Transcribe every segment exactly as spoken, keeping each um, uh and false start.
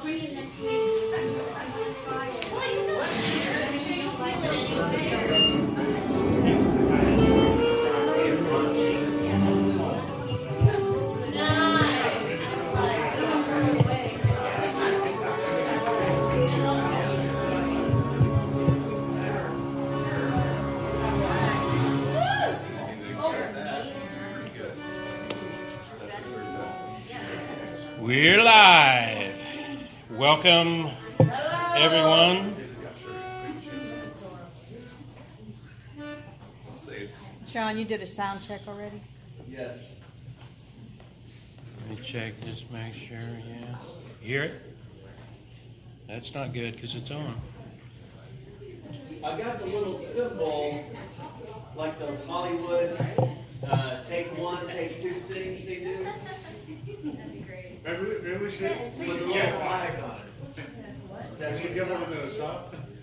We're live. Welcome, everyone. Sean, you did a sound check already? Yes. Let me check, just make sure, yeah. You hear it? That's not good because it's on. I got the little symbol, like those Hollywood uh, take one, take two things they do. Maybe, maybe we should, we With a should little get flag one. on it. We should get one of those, huh?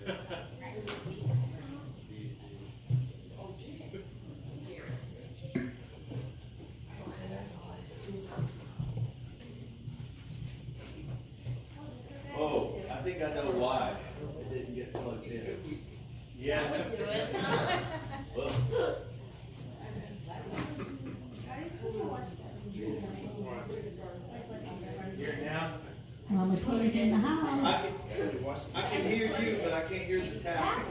Oh, I think I know why it didn't get plugged in. Yeah. Well, here now. Mama T's in the I house. can, I can hear you, but I can't hear the tap.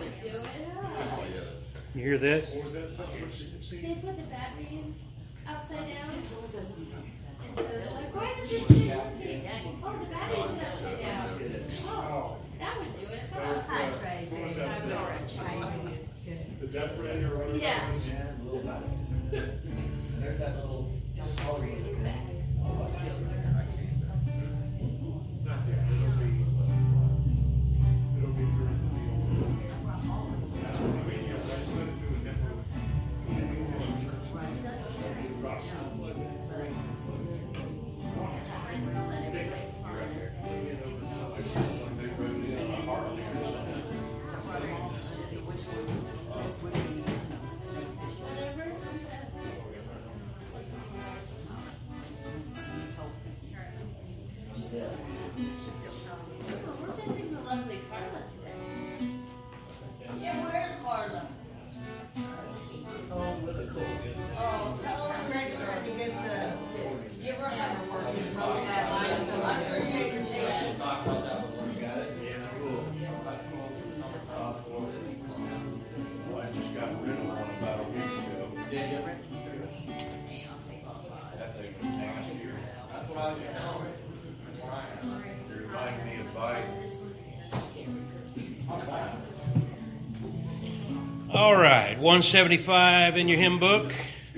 You hear this? What was that? They put the battery in upside down. And so they're like, why is it this thing working? Oh, the battery's upside down. Oh, that would do it. Hi, Tracy. I'm Orange. The depth radio or whatever. Yeah. Yeah, a little bit. There's that little Hollywood. Not yet. It'll be, it'll be through the old. I mean, yeah, I just wanted to do a demo. We're missing the lovely Carla today. Yeah, where's Carla? Oh, tell her Greg's trying to get the, give her her working post that line, so I'm sure she can do that. Well, I just got rid of one about a week ago. Yeah, yeah. That thing was nasty. That's what I was telling you. It reminded me of Biden. All right, one seventy-five in your hymn book.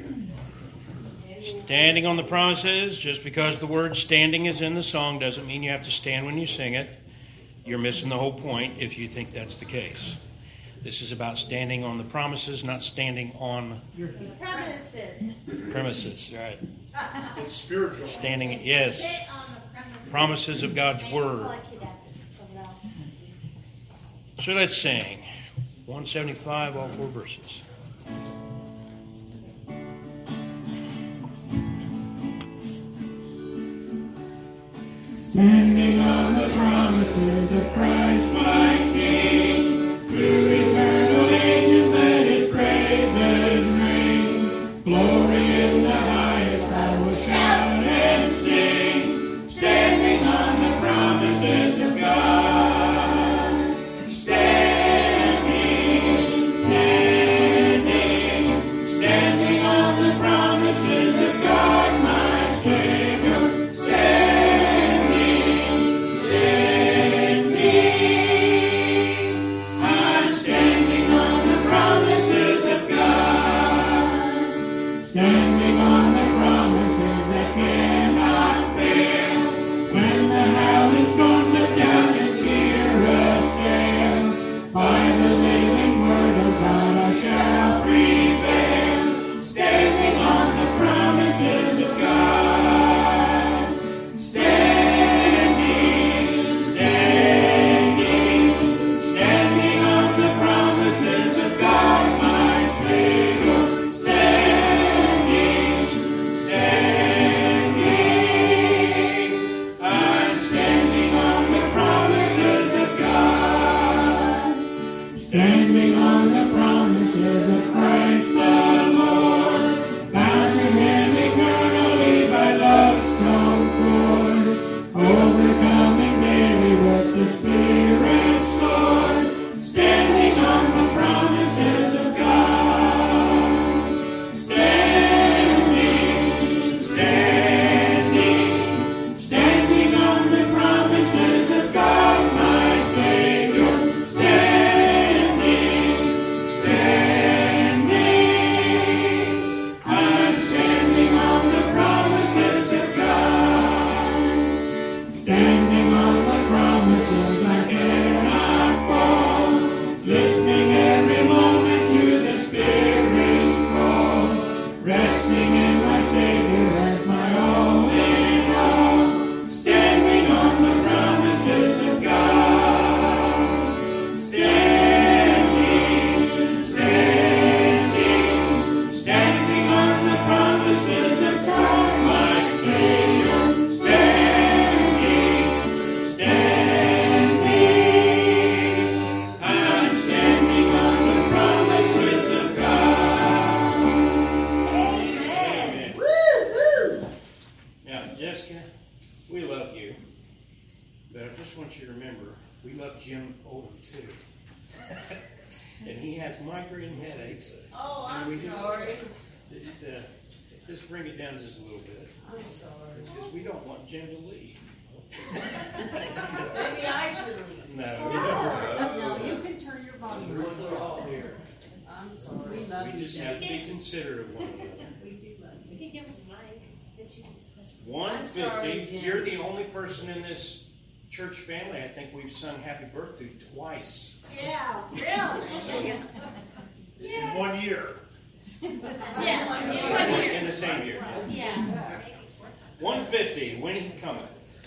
Standing on the promises. Just because the word standing is in the song doesn't mean you have to stand when you sing it. You're missing the whole point if you think that's the case. This is about standing on the promises, not standing on Premises. premises. Right. It's spiritual. Standing, yes. Sit on the premises. Promises of God's word. I could have someone else. So let's sing. one seventy-five, all four verses. Standing on the promises of Christ my King, through eternal ages let His praises ring. Glory in the highest I will shout and sing, standing on the promises of God. Standing, standing, standing on the promises of God my Savior. Standing, standing. just want you to remember, we love Jim Oldham too. And he has migraine headaches. Oh, And I'm we just- sorry. Just, uh, just bring it down just a little bit. I'm sorry. Because we don't want Jim to leave. Maybe I should leave. No, we don't. No, you can turn your volume We're all off. here. I'm We sorry. love We you, just have Jim. to be considerate of one another. We do love You you. can give him the mic that you can discuss. one I'm sorry, fifty. Jim. You're the only person in this church family I think we've sung Happy Birthday twice. Yeah, really? In one year. Yeah, One it's year. one year. In the same year. Yeah. one fifty. When he cometh.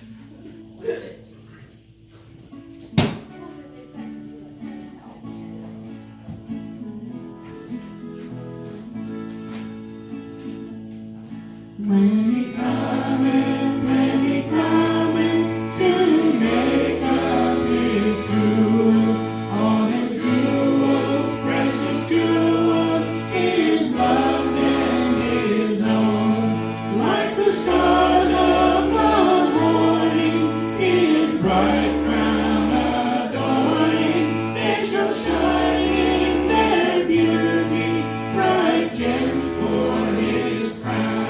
When he cometh, when he cometh to make up his jewels, all his jewels, precious jewels, his love and his own. Like the stars of the morning, his bright crown adorning, they shall shine in their beauty, bright gems for his crown.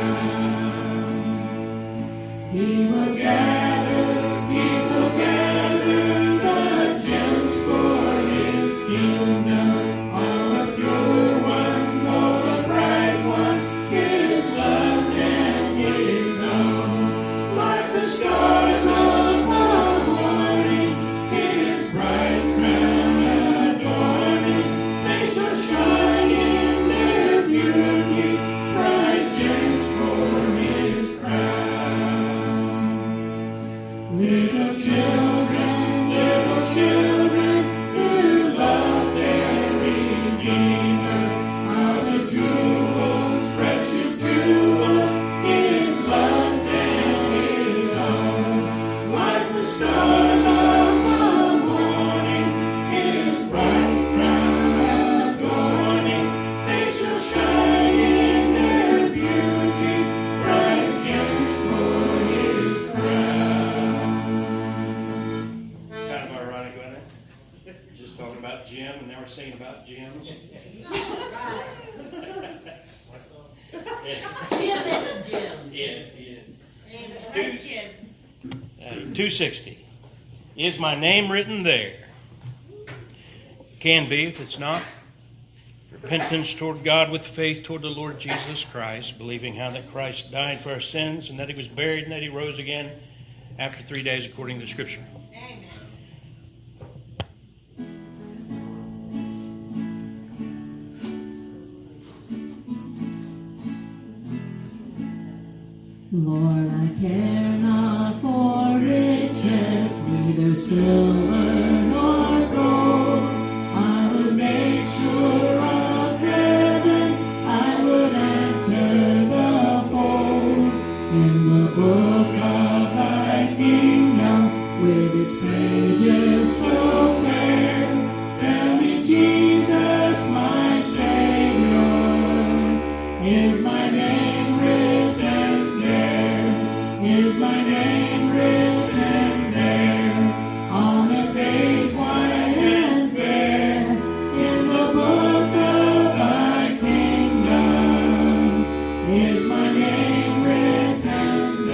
He will gather, he will gather the gems for his kingdom. All the pure ones, all the bright ones, his love and his own. Like the stars of the morning, his bright crown adorning, they shall shine in their beauty, bright gems for his crown. Little children, little children, who love their Redeemer, are the jewels, precious jewels, his love and his own. Like the stars of the morning, his bright crown adorning, they shall shine in their beauty, bright gems for his crown. Kind of ironic, wasn't it? Just talking about Jim, and now we're singing about Jims. Jim is a Jim. Yes, he is. And Two- kids. Uh, two sixty. Is my name written there? Can be if it's not. Repentance toward God with faith toward the Lord Jesus Christ, believing how that Christ died for our sins and that he was buried and that he rose again after three days according to Scripture. Amen. Lord, I care not for riches, neither silver nor gold. I would make sure of heaven, I would enter the fold. In the book of thy kingdom, with its pages so fair, tell me, Jesus, my Savior, is my name written there? Is my name written there? On the page white and fair, in the book of thy kingdom, is my name written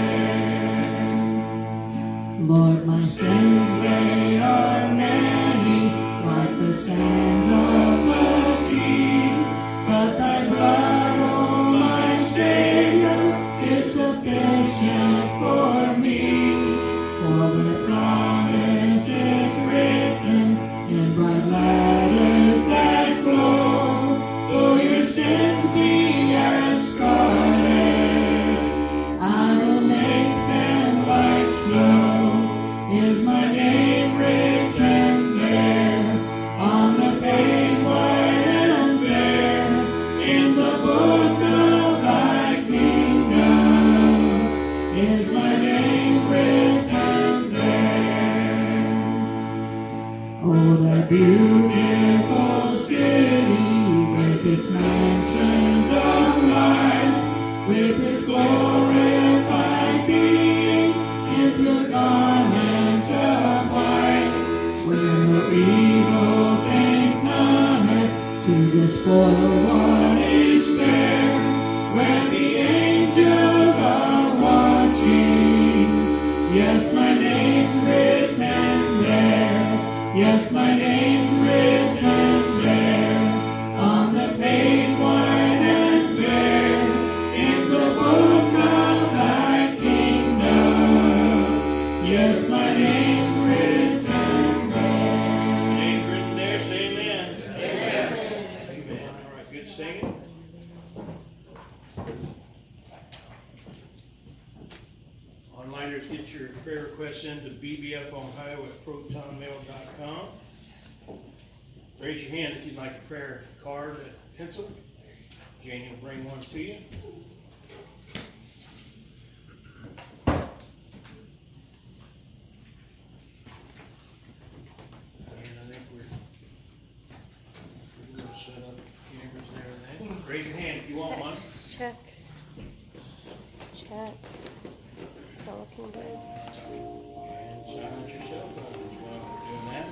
there? Lord, my sins, they are many, like the sands of the sea, but thy blood, oh my Savior, is sufficient for me. For the promise is written in bright letters that glow, though your sins be as scarlet, I will make them like snow. Is my name written there? On the page white and fair, in the book of thy kingdom, is my name written there? Oh, that beautiful city, with its mansions of light, with its glorified beings, in the garments of Yes, my name's written there on the page wide and fair in the book of thy kingdom. Yes, my name's written there. Name's written there. Say amen. Amen. Amen. All right, good singing. Onliners, get your prayer requests into B B F Ohio at proton mail dot com. Raise your hand if you'd like a prayer card, a pencil. Janie will bring one to you. And I think we're, we're set up cameras and everything. Raise your hand if you want one. Check. Check. Still looking good. And silence your cell phones while we're doing that.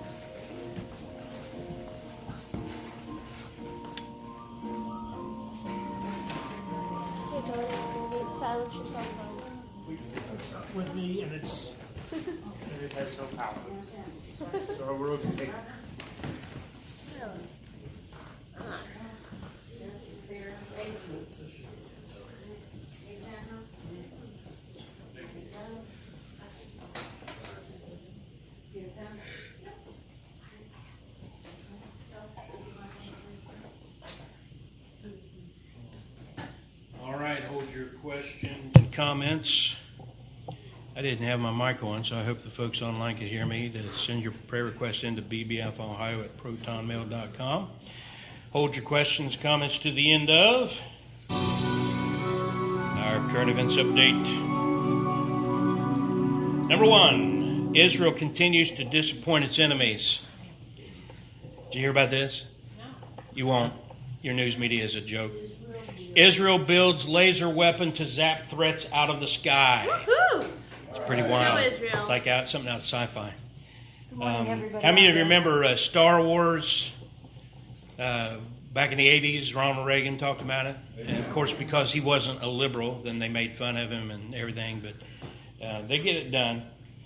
Hey, Tony, you need to silence your cell phone. With me, and it's, and it has no power. So we're okay. All right, hold your questions and comments. I didn't have my mic on, so I hope the folks online could hear me. To send your prayer requests into B B F Ohio at proton mail dot com. Hold your questions, comments to the end of our current events update. Number one, Israel continues to disappoint its enemies. Did you hear about this? No. You won't. Your news media is a joke. Israel builds laser weapon to zap threats out of the sky. Woohoo! It's pretty wild. Go Israel. It's like out something out of sci-fi. Good morning, Um, everybody. how many of you remember uh, Star Wars? Uh, back in the eighties, Ronald Reagan talked about it. And of course, because he wasn't a liberal, then they made fun of him and everything. But uh, they get it done.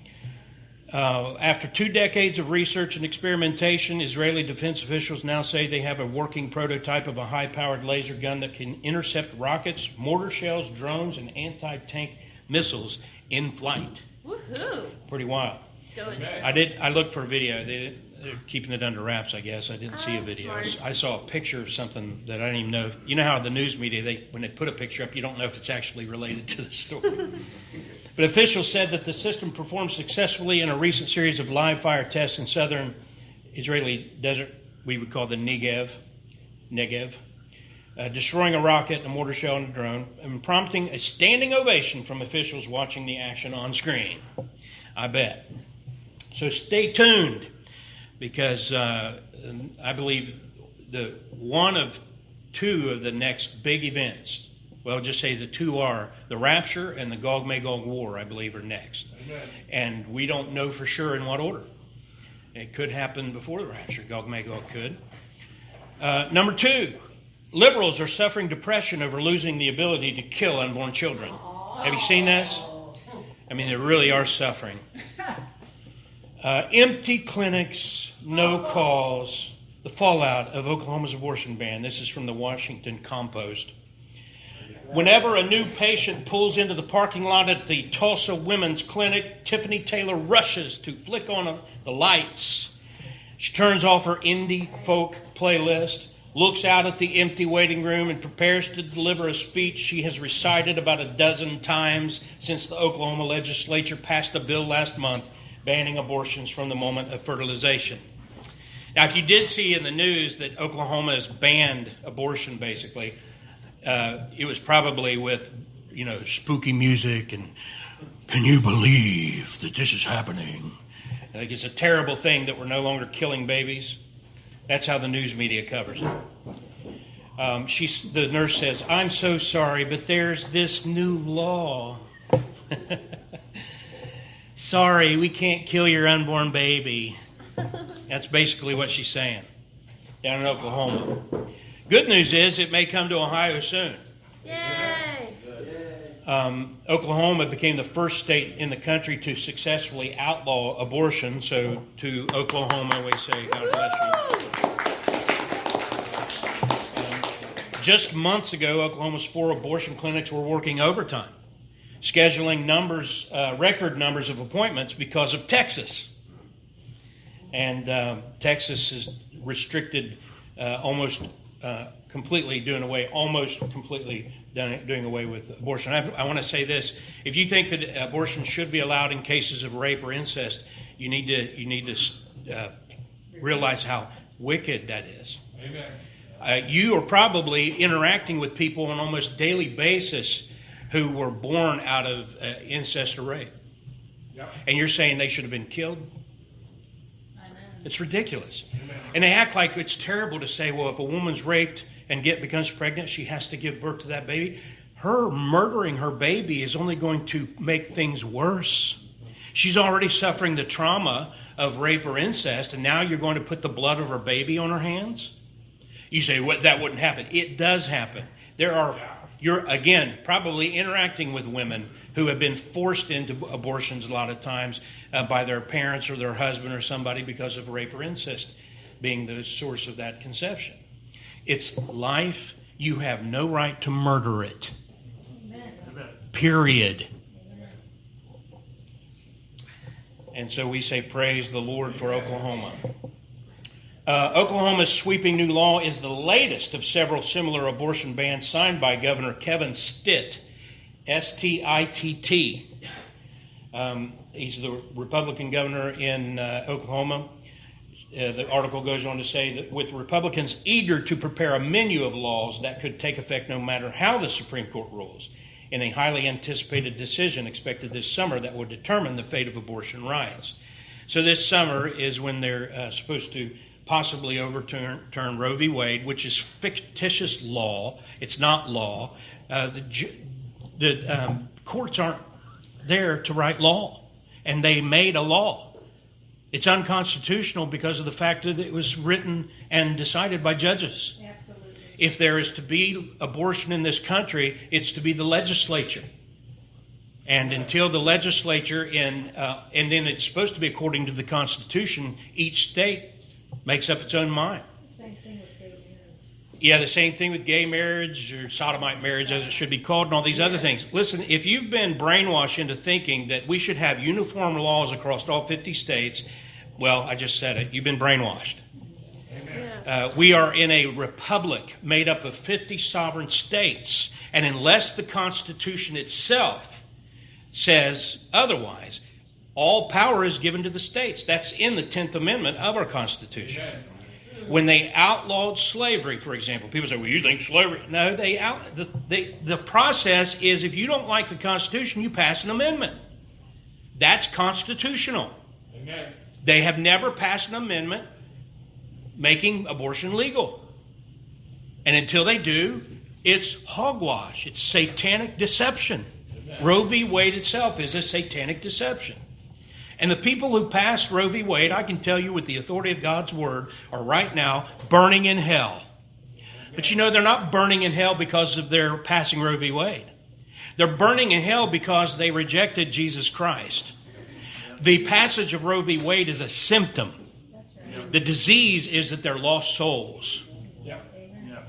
Uh, after two decades of research and experimentation, Israeli defense officials now say they have a working prototype of a high-powered laser gun that can intercept rockets, mortar shells, drones, and anti-tank missiles in flight. Woohoo! Pretty wild. Go Israel. I did. I looked for a video. They, they're keeping it under wraps, I guess. I didn't see a Oh, video. smart. I saw a picture of something that I didn't even know. You know how the news media, they when they put a picture up, you don't know if it's actually related to the story. But officials said that the system performed successfully in a recent series of live fire tests in southern Israeli desert, we would call the Negev, Negev, uh, destroying a rocket, a mortar shell, and a drone, and prompting a standing ovation from officials watching the action on screen. I bet. So stay tuned, because uh, I believe the one of two of the next big events, well, just say the two are the rapture and the Gog-Magog war, I believe, are next. Amen. And we don't know for sure in what order. It could happen before the rapture. Gog-Magog could. Uh, number two, liberals are suffering depression over losing the ability to kill unborn children. Have you seen this? I mean, they really are suffering. Uh, empty clinics, no calls, the fallout of Oklahoma's abortion ban. This is from the Washington Compost. Whenever a new patient pulls into the parking lot at the Tulsa Women's Clinic, Tiffany Taylor rushes to flick on the lights. She turns off her indie folk playlist, looks out at the empty waiting room, and prepares to deliver a speech she has recited about a dozen times since the Oklahoma legislature passed a bill last month banning abortions from the moment of fertilization. Now, if you did see in the news that Oklahoma has banned abortion, basically, uh, it was probably with, you know, spooky music and, can you believe that this is happening? I think it's a terrible thing that we're no longer killing babies. That's how the news media covers it. Um, she's, the nurse says, I'm so sorry, but there's this new law. Sorry, we can't kill your unborn baby. That's basically what she's saying down in Oklahoma. Good news is it may come to Ohio soon. Yay! Um, Oklahoma became the first state in the country to successfully outlaw abortion. So to Oklahoma, we say, God bless you. And just months ago, Oklahoma's four abortion clinics were working overtime, scheduling numbers, uh, record numbers of appointments because of Texas. And uh, Texas has restricted uh, almost uh, completely doing away, almost completely done, doing away with abortion. I, I want to say this: if you think that abortion should be allowed in cases of rape or incest, you need to you need to uh, realize how wicked that is. Amen. Uh, you are probably interacting with people on almost daily basis who were born out of uh, incest or rape, Yep. and you're saying they should have been killed. It's ridiculous. Amen. And they act like it's terrible to say, well, if a woman's raped and get becomes pregnant, she has to give birth to that baby. Her murdering her baby is only going to make things worse. She's already suffering the trauma of rape or incest, and now you're going to put the blood of her baby on her hands? You say, what, that wouldn't happen. It does happen. There are, you're, again, probably interacting with women who have been forced into abortions a lot of times uh, by their parents or their husband or somebody because of rape or incest being the source of that conception. It's life. You have no right to murder it. Amen. Period. And so we say, praise the Lord for Oklahoma. Uh, Oklahoma's sweeping new law is the latest of several similar abortion bans signed by Governor Kevin Stitt, S T I T T. Um, he's the Republican governor in uh, Oklahoma. Uh, the article goes on to say that with Republicans eager to prepare a menu of laws that could take effect no matter how the Supreme Court rules, in a highly anticipated decision expected this summer that would determine the fate of abortion rights. So this summer is when they're uh, supposed to possibly overturn turn Roe v. Wade, which is fictitious law. It's not law. Uh, the ju- the um, courts aren't there to write law, and they made a law. It's unconstitutional because of the fact that it was written and decided by judges. Absolutely. If there is to be abortion in this country, it's to be the legislature. And until the legislature, in, uh, and then it's supposed to be according to the Constitution, each state makes up its own mind. Same thing with gay marriage. Yeah, the same thing with gay marriage or sodomite marriage, as it should be called, and all these other things. Listen, if you've been brainwashed into thinking that we should have uniform laws across all fifty states, well, I just said it. You've been brainwashed. Uh, we are in a republic made up of fifty sovereign states, and unless the Constitution itself says otherwise, all power is given to the states. That's in the tenth Amendment of our Constitution. Amen. When they outlawed slavery, for example, people say, well, you think slavery... No, they out, the, they, the process is if you don't like the Constitution, you pass an amendment. That's constitutional. Amen. They have never passed an amendment making abortion legal. And until they do, it's hogwash. It's satanic deception. Amen. Roe v. Wade itself is a satanic deception. And the people who passed Roe v. Wade, I can tell you with the authority of God's Word, are right now burning in hell. But you know, they're not burning in hell because of their passing Roe v. Wade. They're burning in hell because they rejected Jesus Christ. The passage of Roe v. Wade is a symptom. The disease is that they're lost souls. Yeah. Yeah.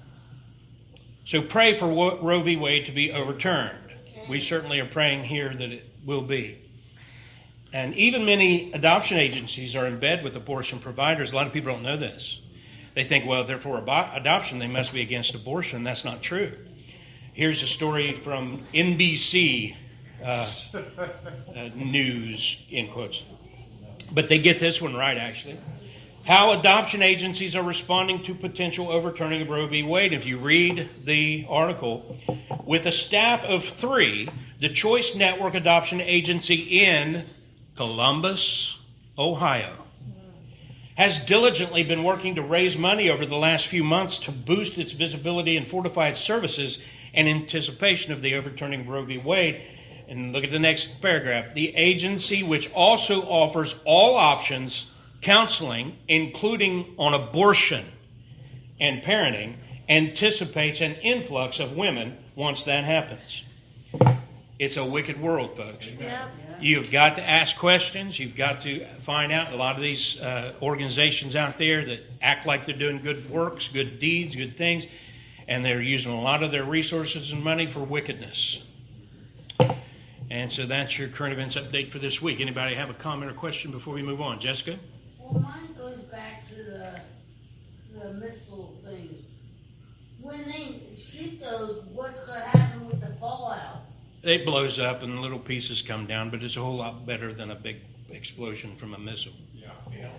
So pray for Roe v. Wade to be overturned. We certainly are praying here that it will be. And even many adoption agencies are in bed with abortion providers. A lot of people don't know this. They think, well, therefore, abo- adoption, they must be against abortion. That's not true. Here's a story from N B C uh, uh, News, in quotes. But they get this one right, actually. How adoption agencies are responding to potential overturning of Roe v. Wade. If you read the article, with a staff of three, the Choice Network Adoption Agency in Columbus, Ohio, has diligently been working to raise money over the last few months to boost its visibility and fortify its services in anticipation of the overturning of Roe v. Wade. And look at the next paragraph. The agency, which also offers all options, counseling, including on abortion and parenting, anticipates an influx of women once that happens. It's a wicked world, folks. Yep. You've got to ask questions. You've got to find out. A lot of these uh, organizations out there that act like they're doing good works, good deeds, good things, and they're using a lot of their resources and money for wickedness. And so that's your current events update for this week. Anybody have a comment or question before we move on? Jessica? Well, mine goes back to the, the missile thing. When they shoot those, what's going to happen with the fallout? It blows up and little pieces come down, but it's a whole lot better than a big explosion from a missile. Yeah. Yeah,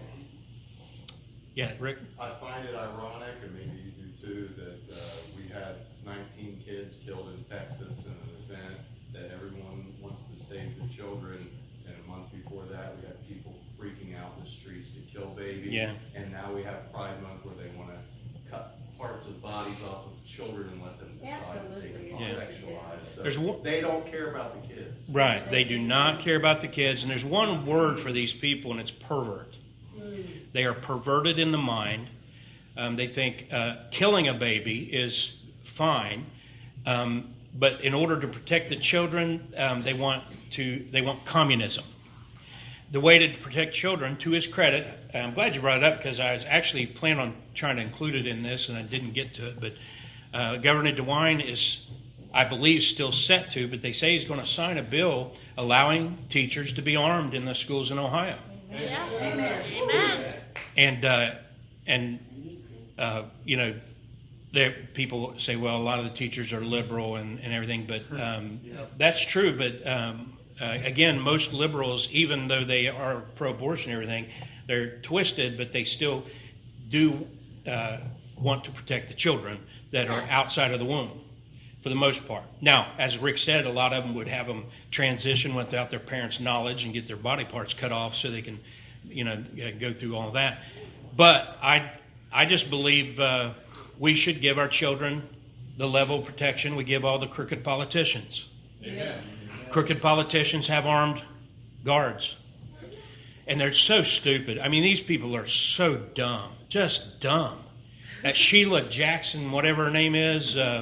yeah Rick? I find it ironic, and maybe you do too, that uh, we had nineteen kids killed in Texas in an event that everyone wants to save the children, and a month before that we had people freaking out in the streets to kill babies. Yeah. And now we have Pride Month where they want to cut parts of bodies off of children and let them decide that they can be Yeah. sexualized. So There's one- they don't care about the kids. Right. They do not care about the kids. And there's one word for these people, and it's pervert. They are perverted in the mind. Um, they think uh, killing a baby is fine. Um, but in order to protect the children, um, they want to they want communism. The way to protect children, to his credit, I'm glad you brought it up because I was actually planning on trying to include it in this and I didn't get to it. But uh, Governor DeWine is, I believe, still set to, but they say he's going to sign a bill allowing teachers to be armed in the schools in Ohio. Yeah. Amen. Amen. And, uh, and uh, you know, there, people say, well, a lot of the teachers are liberal and, and everything, but um, that's true. But um, uh, again, most liberals, even though they are pro-abortion and everything, they're twisted, but they still do uh, want to protect the children that are outside of the womb, for the most part. Now, as Rick said, a lot of them would have them transition without their parents' knowledge and get their body parts cut off so they can, you know, go through all of that. But I, I just believe uh, we should give our children the level of protection we give all the crooked politicians. Amen. Crooked politicians have armed guards. And they're so stupid. I mean, these people are so dumb. Just dumb. That Sheila Jackson, whatever her name is, uh,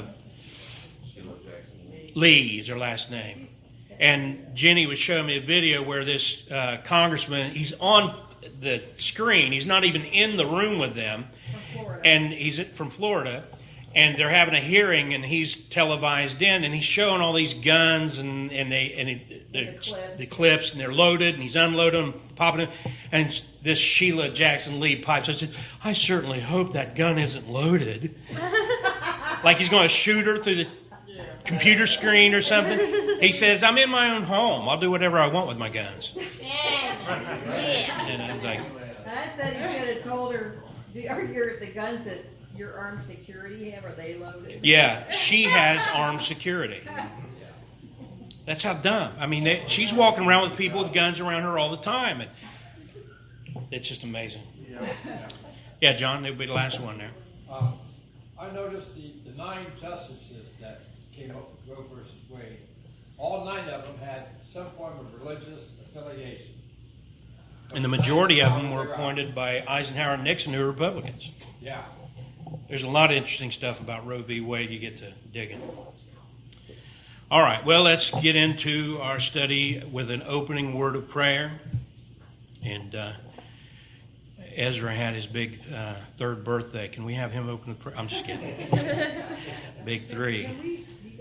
Lee is her last name. And Jenny was showing me a video where this uh, congressman, he's on the screen. He's not even in the room with them. And he's from Florida. And they're having a hearing, and he's televised in, and he's showing all these guns and and they and it, the, clips. the clips, and they're loaded, and he's unloading them, popping them. And this Sheila Jackson Lee pipes. I said, I certainly hope that gun isn't loaded, like he's going to shoot her through the computer screen or something. He says, I'm in my own home. I'll do whatever I want with my guns. Yeah. And I'm like, I said you should have told her, are your, the guns that your armed security have, are they loaded? yeah, she has armed security. That's how dumb. I mean, they, she's walking around with people with guns around her all the time. And it's just amazing. Yeah, John, it'll be the last one there. Um, I noticed the, the nine justices that came up with Roe versus Wade, all nine of them had some form of religious affiliation. And the majority of them were appointed by Eisenhower and Nixon, who were Republicans. Yeah. There's a lot of interesting stuff about Roe v. Wade you get to dig in. All right, well, let's get into our study with an opening word of prayer. And uh, Ezra had his big uh, third birthday. Can we have him open the prayer? I'm just kidding. Big three.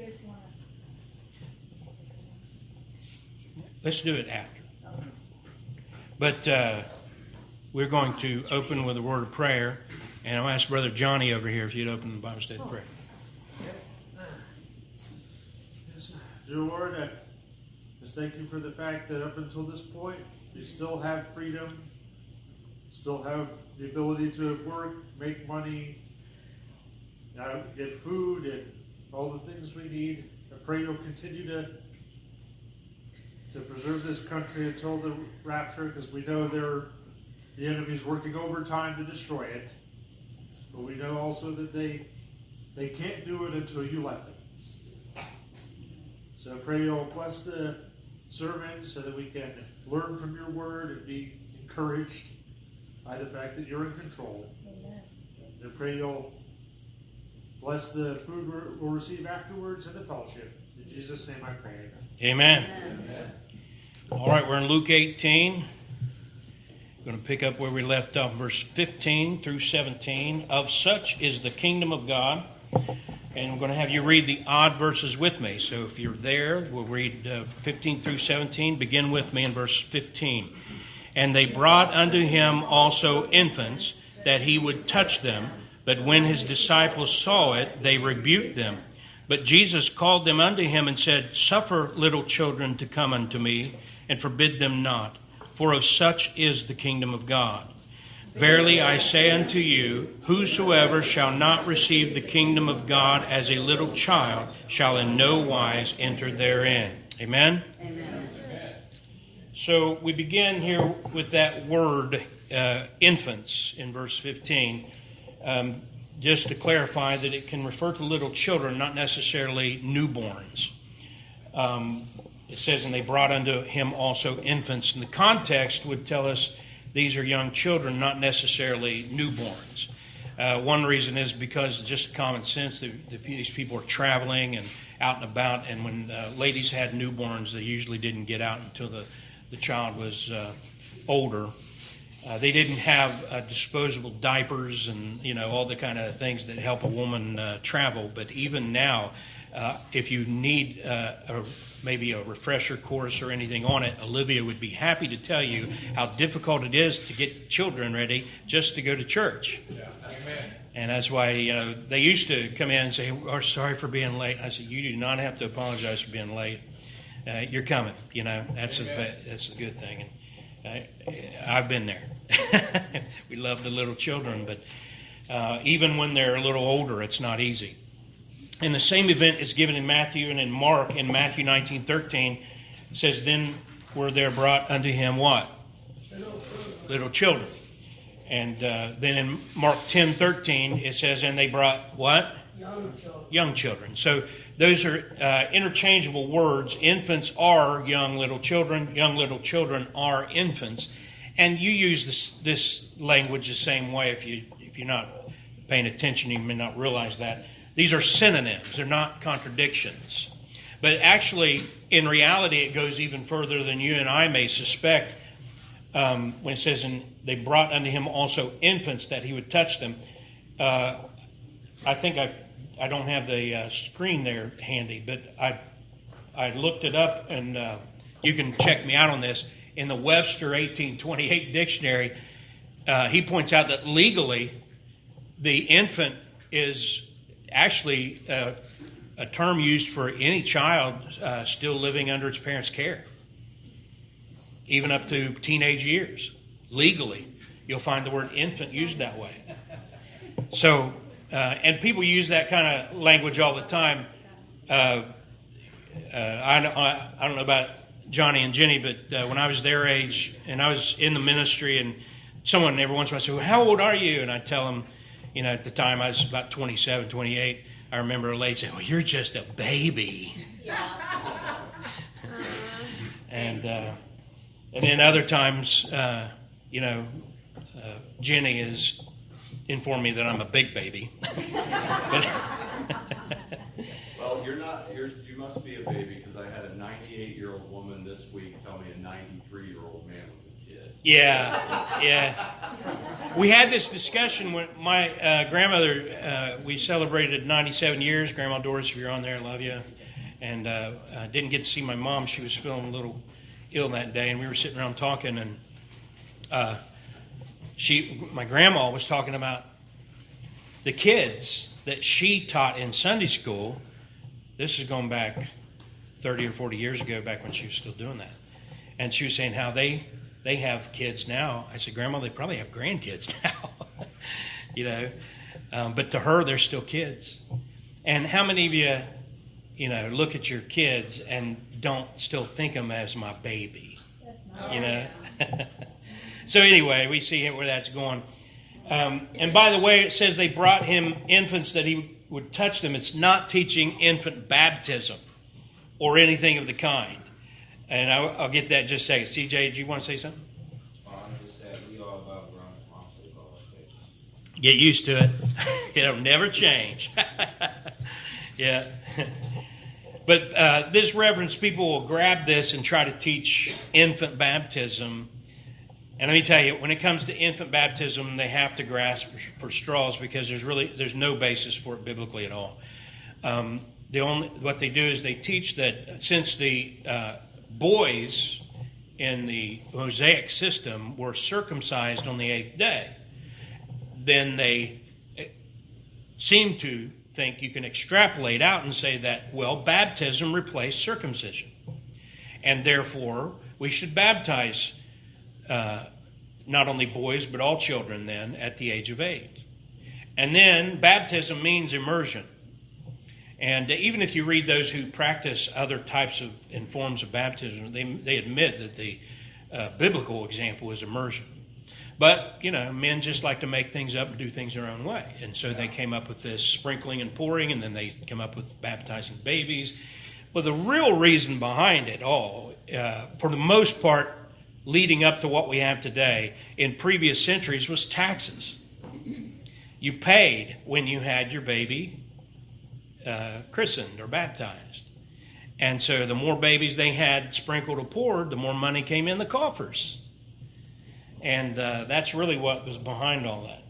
Let's do it after. But uh, we're going to open with a word of prayer. And I'll ask Brother Johnny over here if you'd open the Bible study prayer. Dear Lord, I just thank you for the fact that up until this point, we still have freedom, still have the ability to work, make money, uh, get food, and all the things we need. I pray you'll continue to to preserve this country until the rapture, because we know they're, the enemy's working overtime to destroy it. But we know also that they they can't do it until you let them. So I pray you'll bless the sermon so that we can learn from your word and be encouraged by the fact that you're in control. Amen. I pray you'll bless the food we'll receive afterwards and the fellowship. In Jesus' name I pray. Amen. Amen. All right, we're in Luke eighteen. We're going to pick up where we left off, verse fifteen through seventeen. Of such is the kingdom of God. And I'm going to have you read the odd verses with me. So if you're there, we'll read uh, fifteen through seventeen. Begin with me in verse fifteen. And they brought unto him also infants, that he would touch them. But when his disciples saw it, they rebuked them. But Jesus called them unto him and said, Suffer little children to come unto me, and forbid them not, for of such is the kingdom of God. Verily I say unto you, whosoever shall not receive the kingdom of God as a little child shall in no wise enter therein. Amen? Amen. So we begin here with that word, uh, infants, in verse fifteen. Um, just to clarify that it can refer to little children, not necessarily newborns. Um, it says, and they brought unto him also infants. And the context would tell us these are young children, not necessarily newborns. Uh, one reason is because just common sense, the, the, these people are traveling and out and about, and when uh, ladies had newborns, they usually didn't get out until the, the child was uh, older. Uh, they didn't have uh, disposable diapers and, you know, all the kind of things that help a woman uh, travel. But even now, uh, if you need uh, a, maybe a refresher course or anything on it, Olivia would be happy to tell you how difficult it is to get children ready just to go to church. Yeah. Amen. And that's why, you know, they used to come in and say, "We're sorry for being late." I said, "You do not have to apologize for being late. Uh, you're coming." You know, that's a, that's a good thing. And I, I've been there. We love the little children, but uh, even when they're a little older, it's not easy. And the same event is given in Matthew and in Mark. In Matthew nineteen thirteen, it says, "Then were there brought unto him" what? Little children. And uh, then in Mark ten thirteen, it says, "And they brought" what? Young children. Young children. So those are uh, interchangeable words. Infants are young little children. Young little children are infants. And you use this this language the same way. If you if you're not paying attention, you may not realize that these are synonyms. They're not contradictions. But actually, in reality, it goes even further than you and I may suspect. Um, when it says, "And they brought unto him also infants, that he would touch them," uh, I think I I don't have the uh, screen there handy, but I I looked it up, and uh, you can check me out on this. In the Webster eighteen twenty-eight dictionary, uh, he points out that legally, the infant is actually uh, a term used for any child uh, still living under its parents' care, even up to teenage years. Legally, you'll find the word infant used that way. So, uh, and people use that kind of language all the time. Uh, uh, I, I, I don't know about Johnny and Jenny, but uh, when I was their age and I was in the ministry, and someone every once in a while said, "Well, how old are you?" And I tell them, you know, at the time I was about twenty-seven, twenty-eight. I remember a lady saying, "Well, you're just a baby." Yeah. and uh, and then other times, uh, you know, uh, Jenny has informed me that I'm a big baby. but, Well, you're not. You're, you must be a baby, because I had a ninety-eight-year-old woman this week tell me a ninety-three-year-old man was a kid. Yeah, yeah. We had this discussion when my uh, grandmother, uh, we celebrated ninety-seven years. Grandma Doris, if you're on there, I love you. And uh, I didn't get to see my mom. She was feeling a little ill that day, and we were sitting around talking, and uh, she, my grandma was talking about the kids that she taught in Sunday school. This is going back thirty or forty years ago, back when she was still doing that. And she was saying how they they have kids now. I said, "Grandma, they probably have grandkids now." you know, um, but to her, they're still kids. And how many of you, you know, look at your kids and don't still think them as my baby? You know. So anyway, we see where that's going. Um, and by the way, it says they brought him infants that he would touch them. It's not teaching infant baptism or anything of the kind. And I'll, I'll get that in just a second. C J, do you want to say something? Get used to it. It'll never change. Yeah. But uh, this reverence, people will grab this and try to teach infant baptism. And let me tell you, when it comes to infant baptism, they have to grasp for, for straws because there's really there's no basis for it biblically at all. Um, the only what they do is they teach that since the uh, boys in the Mosaic system were circumcised on the eighth day, then they seem to think you can extrapolate out and say that, well, baptism replaced circumcision. And therefore, we should baptize uh, not only boys, but all children then at the age of eight. And then baptism means immersion. And even if you read those who practice other types of and forms of baptism, they, they admit that the uh, biblical example is immersion. But, you know, men just like to make things up and do things their own way. And so they came up with this sprinkling and pouring, and then they come up with baptizing babies. But the real reason behind it all, uh, for the most part, leading up to what we have today, in previous centuries, was taxes. You paid when you had your baby uh, christened or baptized. And so the more babies they had sprinkled or poured, the more money came in the coffers. And uh, that's really what was behind all that.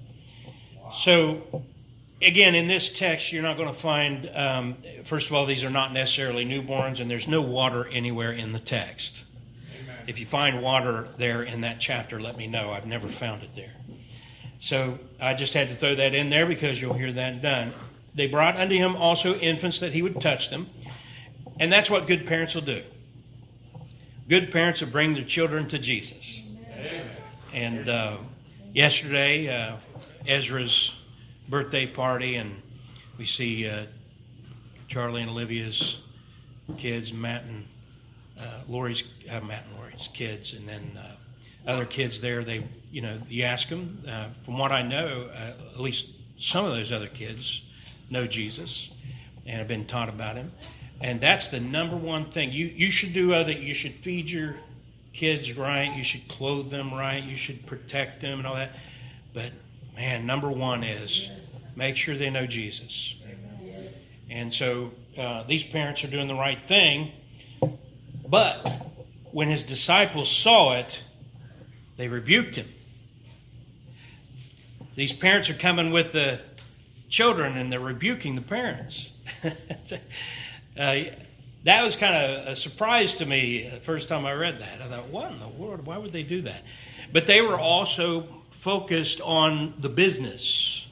So, again, in this text, you're not going to find, um, first of all, these are not necessarily newborns, and there's no water anywhere in the text. Amen. If you find water there in that chapter, let me know. I've never found it there. So I just had to throw that in there because you'll hear that done. They brought unto him also infants that he would touch them. And that's what good parents will do. Good parents will bring their children to Jesus. Amen. And uh, yesterday, uh, Ezra's birthday party, and we see uh, Charlie and Olivia's kids, Matt and uh, Lori's, uh, Matt and Lori's kids, and then uh, other kids there. They, you know, you ask them. Uh, from what I know, uh, at least some of those other kids know Jesus and have been taught about him. And that's the number one thing you you should do. Other, you should feed your kids right, you should clothe them right, you should protect them and all that. But man, number one is make sure they know Jesus. Amen. And so uh, these parents are doing the right thing. But when his disciples saw it, they rebuked him. These parents are coming with the children and they're rebuking the parents. uh, That was kind of a surprise to me the first time I read that. I thought, what in the world? Why would they do that? But they were also focused on the business.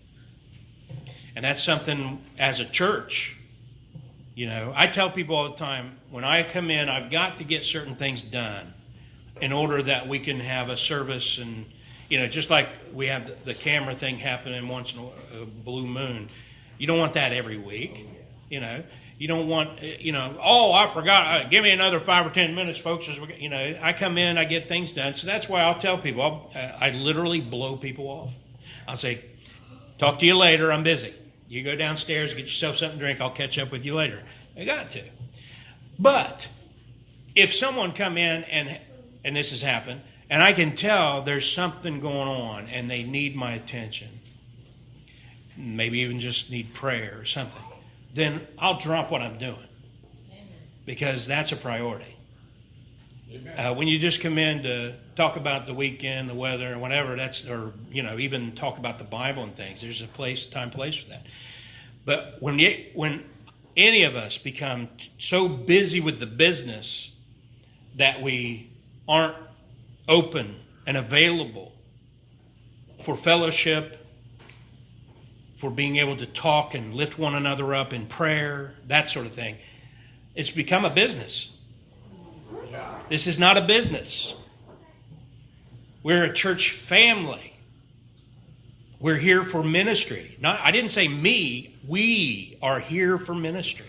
And that's something as a church. You know, I tell people all the time, when I come in, I've got to get certain things done in order that we can have a service. And, you know, just like we have the, the camera thing happening once in a, a blue moon. You don't want that every week, you know. You don't want, you know, oh, I forgot. Uh, give me another five or ten minutes, folks. As we, you know, I come in, I get things done. So that's why I'll tell people, I'll, uh, I literally blow people off. I'll say, talk to you later. I'm busy. You go downstairs, get yourself something to drink. I'll catch up with you later. I got to. But if someone come in and and this has happened, and I can tell there's something going on, and they need my attention, maybe even just need prayer or something, then I'll drop what I'm doing. Amen. Because that's a priority. Uh, when you just come in to talk about the weekend, the weather, or whatever, that's, or, you know, even talk about the Bible and things, there's a place, time, place for that. But when you, when any of us become so busy with the business that we aren't open and available for fellowship, for being able to talk and lift one another up in prayer, that sort of thing, it's become a business. This is not a business. We're a church family. We're here for ministry. Not, I didn't say me. We are here for ministry.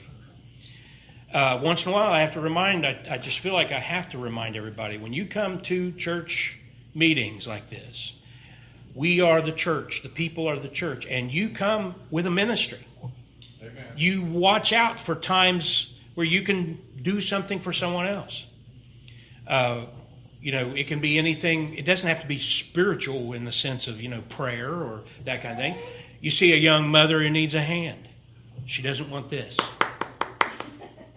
Uh, once in a while, I have to remind, I, I just feel like I have to remind everybody, when you come to church meetings like this, we are the church. The people are the church. And you come with a ministry. Amen. You watch out for times where you can do something for someone else. Uh, you know, it can be anything. It doesn't have to be spiritual in the sense of, you know, prayer or that kind of thing. You see a young mother who needs a hand. She doesn't want this.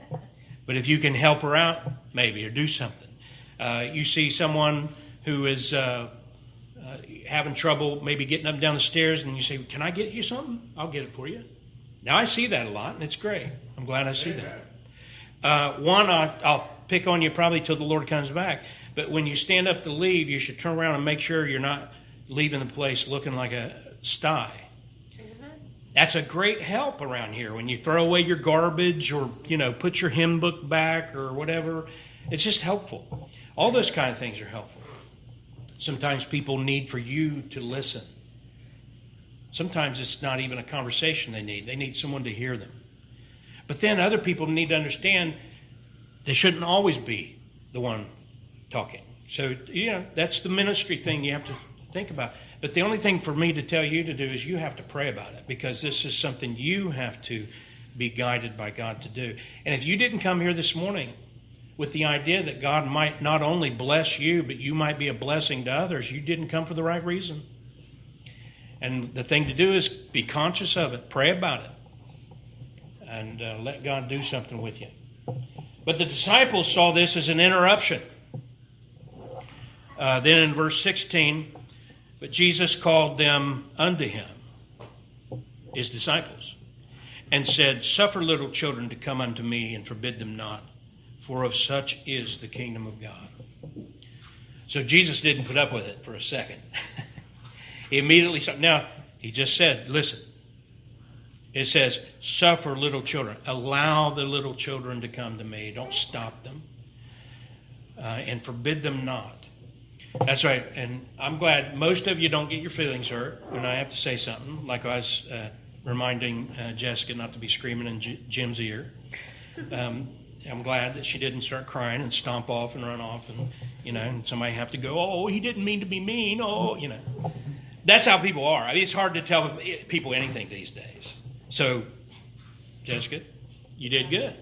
But if you can help her out, maybe, or do something. Uh, you see someone who is uh, uh, having trouble maybe getting up and down the stairs, and you say, can I get you something? I'll get it for you. Now, I see that a lot, and it's great. I'm glad I see that. Uh, one, I'll, I'll pick on you probably till the Lord comes back. But when you stand up to leave, you should turn around and make sure you're not leaving the place looking like a sty. That's a great help around here. When you throw away your garbage or, you know, put your hymn book back or whatever, it's just helpful. All those kind of things are helpful. Sometimes people need for you to listen. Sometimes it's not even a conversation they need. They need someone to hear them. But then other people need to understand they shouldn't always be the one talking. So, you know, that's the ministry thing you have to think about. But the only thing for me to tell you to do is you have to pray about it, because this is something you have to be guided by God to do. And if you didn't come here this morning with the idea that God might not only bless you, but you might be a blessing to others, you didn't come for the right reason. And the thing to do is be conscious of it, pray about it, and uh, let God do something with you. But the disciples saw this as an interruption. Uh, then in verse sixteen, but Jesus called them unto him, his disciples, and said, suffer little children to come unto me, and forbid them not, for of such is the kingdom of God. So Jesus didn't put up with it for a second. He immediately said, now, he just said, listen, it says, suffer little children. Allow the little children to come to me. Don't stop them. Uh, and forbid them not. That's right. And I'm glad most of you don't get your feelings hurt when I have to say something, like I was uh, reminding uh, Jessica not to be screaming in J- Jim's ear. Um, I'm glad that she didn't start crying and stomp off and run off, and, you know, and somebody have to go, oh, he didn't mean to be mean. Oh, you know. That's how people are. I mean, it's hard to tell people anything these days. So, Jessica, you did good.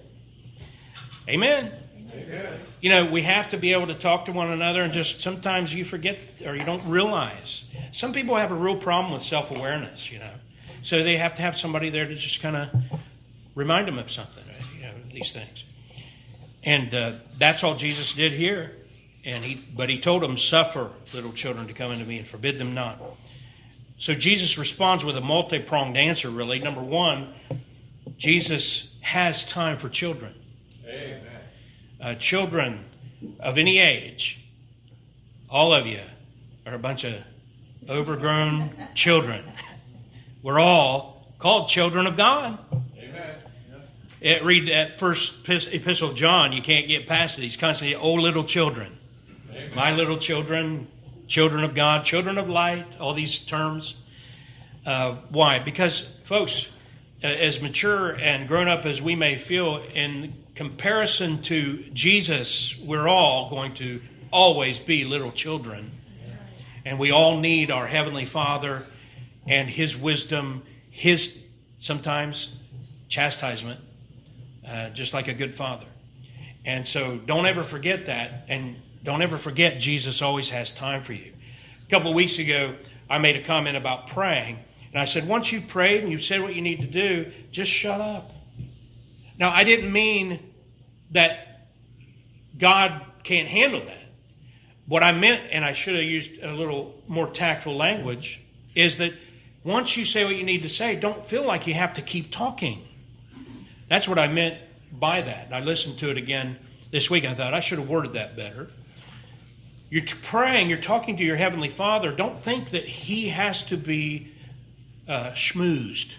Amen. Amen. You know, we have to be able to talk to one another, and just sometimes you forget or you don't realize. Some people have a real problem with self-awareness, you know. So they have to have somebody there to just kind of remind them of something, you know, these things. And uh, that's all Jesus did here. And he, but he told them, suffer little children to come unto me and forbid them not. So Jesus responds with a multi-pronged answer, really. Number one, Jesus has time for children. Amen. Uh, children of any age, all of you are a bunch of overgrown children. We're all called children of God. Amen. It, read that first epistle of John. You can't get past it. He's constantly, oh, little children. Amen. My little children, children of God, children of light, all these terms. Uh, why? Because, folks, as mature and grown up as we may feel, in comparison to Jesus, we're all going to always be little children. And we all need our Heavenly Father and His wisdom, His, sometimes, chastisement, uh, just like a good father. And so don't ever forget that, and don't ever forget Jesus always has time for you. A couple of weeks ago, I made a comment about praying, and I said, once you've prayed and you've said what you need to do, just shut up. Now, I didn't mean that God can't handle that. What I meant, and I should have used a little more tactful language, is that once you say what you need to say, don't feel like you have to keep talking. That's what I meant by that. I listened to it again this week. I thought I should have worded that better. You're praying, you're talking to your Heavenly Father. Don't think that He has to be uh, schmoozed.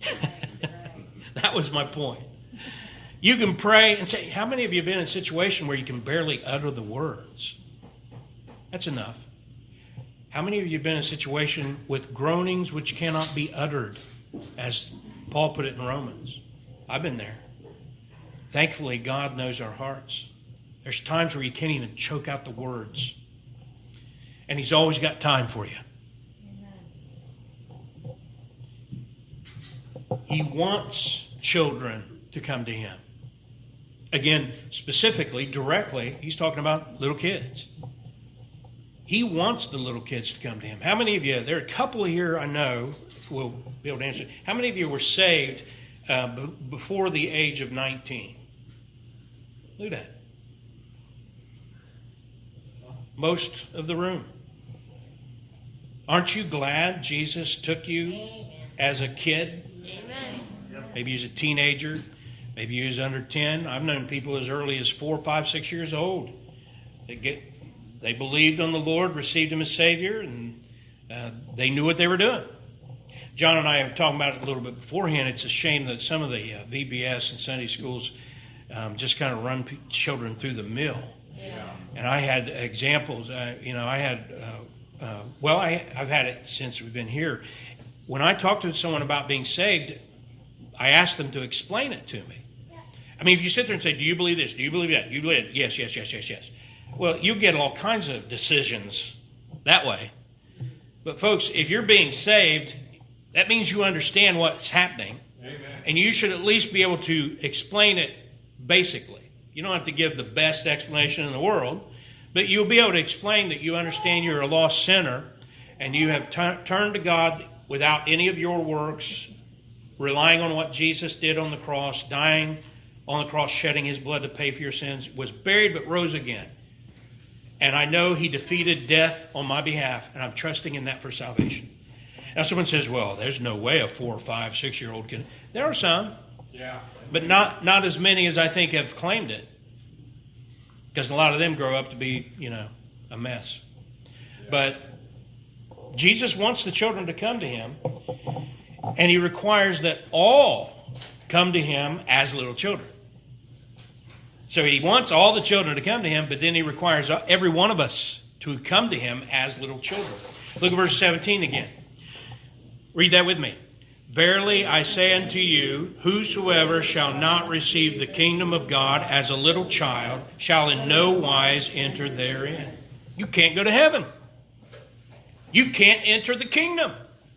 That was my point. You can pray and say, how many of you have been in a situation where you can barely utter the words? That's enough. How many of you have been in a situation with groanings which cannot be uttered, as Paul put it in Romans? I've been there. Thankfully, God knows our hearts. There's times where you can't even choke out the words. And He's always got time for you. Amen. He wants children to come to Him. Again, specifically, directly, He's talking about little kids. He wants the little kids to come to Him. How many of you, there are a couple here I know will be able to answer. How many of you were saved uh, b- before the age of nineteen? Look at that. Most of the room. Aren't you glad Jesus took you as a kid? Amen. Maybe he was a teenager. Maybe he was under ten. I've known people as early as four, five, six years old. They get, they believed on the Lord, received Him as Savior, and uh, they knew what they were doing. John and I were talking about it a little bit beforehand. It's a shame that some of the uh, V B S and Sunday schools um, just kind of run p- children through the mill. Yeah. And I had examples. Uh, you know, I had, uh, uh, well, I, I've had it since we've been here. When I talk to someone about being saved, I ask them to explain it to me. I mean, if you sit there and say, do you believe this? Do you believe that? Do you believe it? Yes, yes, yes, yes, yes. Well, you get all kinds of decisions that way. But folks, if you're being saved, that means you understand what's happening. Amen. And you should at least be able to explain it basically. You don't have to give the best explanation in the world, but you'll be able to explain that you understand you're a lost sinner and you have t- turned to God without any of your works, relying on what Jesus did on the cross, dying on the cross, shedding His blood to pay for your sins, was buried but rose again. And I know He defeated death on my behalf, and I'm trusting in that for salvation. Now someone says, well, there's no way a four, five, six-year-old can. There are some. Yeah. But not, not as many as I think have claimed it. Because a lot of them grow up to be, you know, a mess. Yeah. But Jesus wants the children to come to Him. And He requires that all come to Him as little children. So He wants all the children to come to Him, but then He requires every one of us to come to Him as little children. Look at verse seventeen again. Read that with me. Verily I say unto you, whosoever shall not receive the kingdom of God as a little child shall in no wise enter therein. You can't go to heaven. You can't enter the kingdom.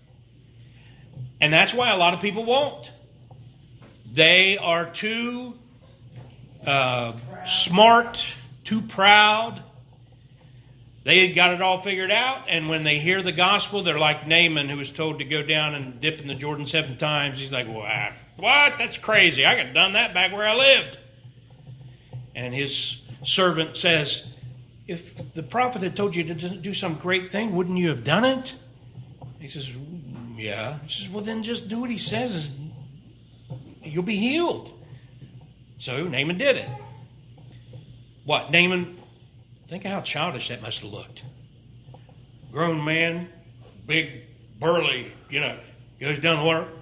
And that's why a lot of people won't. They are too uh, smart, too proud. They got it all figured out, and when they hear the gospel, they're like Naaman, who was told to go down and dip in the Jordan seven times. He's like, what? What? That's crazy. I could have done that back where I lived. And his servant says, if the prophet had told you to do some great thing, wouldn't you have done it? He says, yeah. He says, well, then just do what he says. You'll be healed. So Naaman did it. What? Naaman... Think of how childish that must have looked. Grown man, big, burly, you know, goes down the water.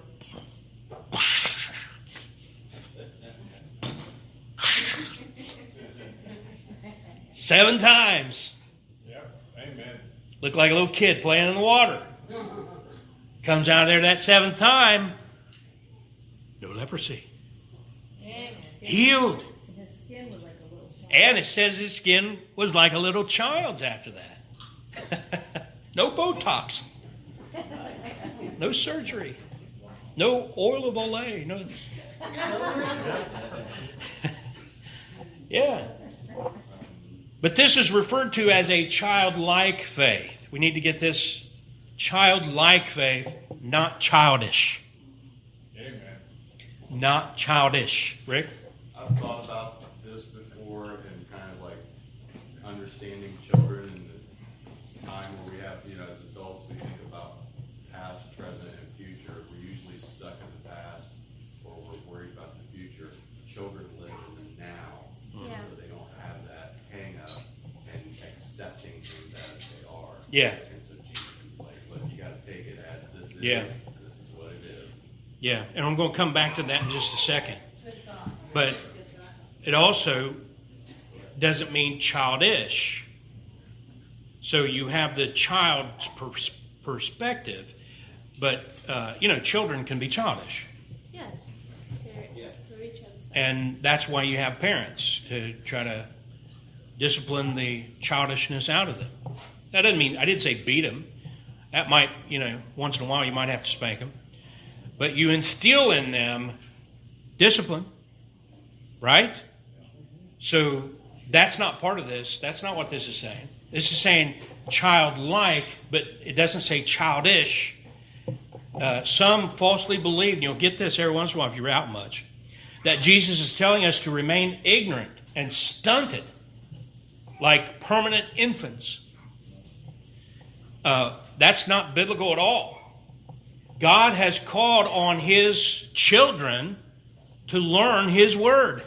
Seven times. Yep. Amen. Looked like a little kid playing in the water. Comes out of there that seventh time. No leprosy. Healed. His skin was like a little child. And it says his skin was like a little child's after that. No Botox. No surgery. No oil of Olay. No. Yeah. But this is referred to as a childlike faith. We need to get this childlike faith, not childish. Amen. Not childish. Rick? I've thought about this before and kind of like understanding children and the time where we have, you know, as adults, we think about past, present, and future. We're usually stuck in the past or we're worried about the future. Children live in the now, Yeah. so they don't have that hang up and accepting things as they are. Yeah. And so Jesus is like, look, you got to take it as this is. Yeah. This is what it is. Yeah, and I'm going to come back to that in just a second. But it also doesn't mean childish. So you have the child's pers- perspective, but, uh, you know, children can be childish. Yes. They're, they're each other's. And that's why you have parents to try to discipline the childishness out of them. That doesn't mean, I didn't say beat them. That might, you know, once in a while you might have to spank them. But you instill in them discipline, right? So that's not part of this. That's not what this is saying. This is saying childlike, but it doesn't say childish. Uh, some falsely believe, and you'll get this every once in a while if you're out much, that Jesus is telling us to remain ignorant and stunted like permanent infants. Uh, that's not biblical at all. God has called on His children to learn His Word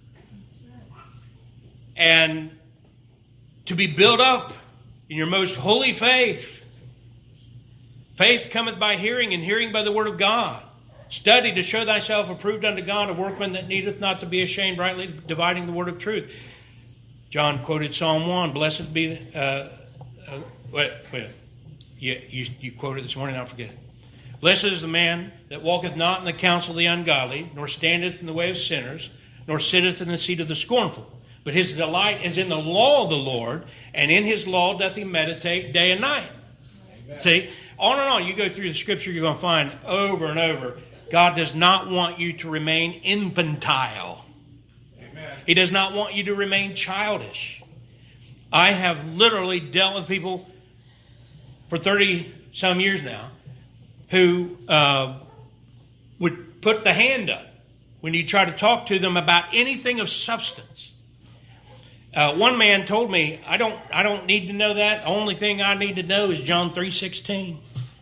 and to be built up in your most holy faith. Faith cometh by hearing, and hearing by the Word of God. Study to show thyself approved unto God, a workman that needeth not to be ashamed, rightly dividing the word of truth. John quoted Psalm one. Blessed be the... Uh, uh, wait, wait. You, you, you quoted this morning, I'll forget it. Blessed is the man that walketh not in the counsel of the ungodly, nor standeth in the way of sinners, nor sitteth in the seat of the scornful. But his delight is in the law of the Lord, and in his law doth he meditate day and night. Amen. See, on and on, you go through the scripture, you're going to find over and over, God does not want you to remain infantile. Amen. He does not want you to remain childish. I have literally dealt with people for thirty some years now who uh, would put the hand up when you try to talk to them about anything of substance. Uh, one man told me, I don't I don't need to know that. The only thing I need to know is John three sixteen.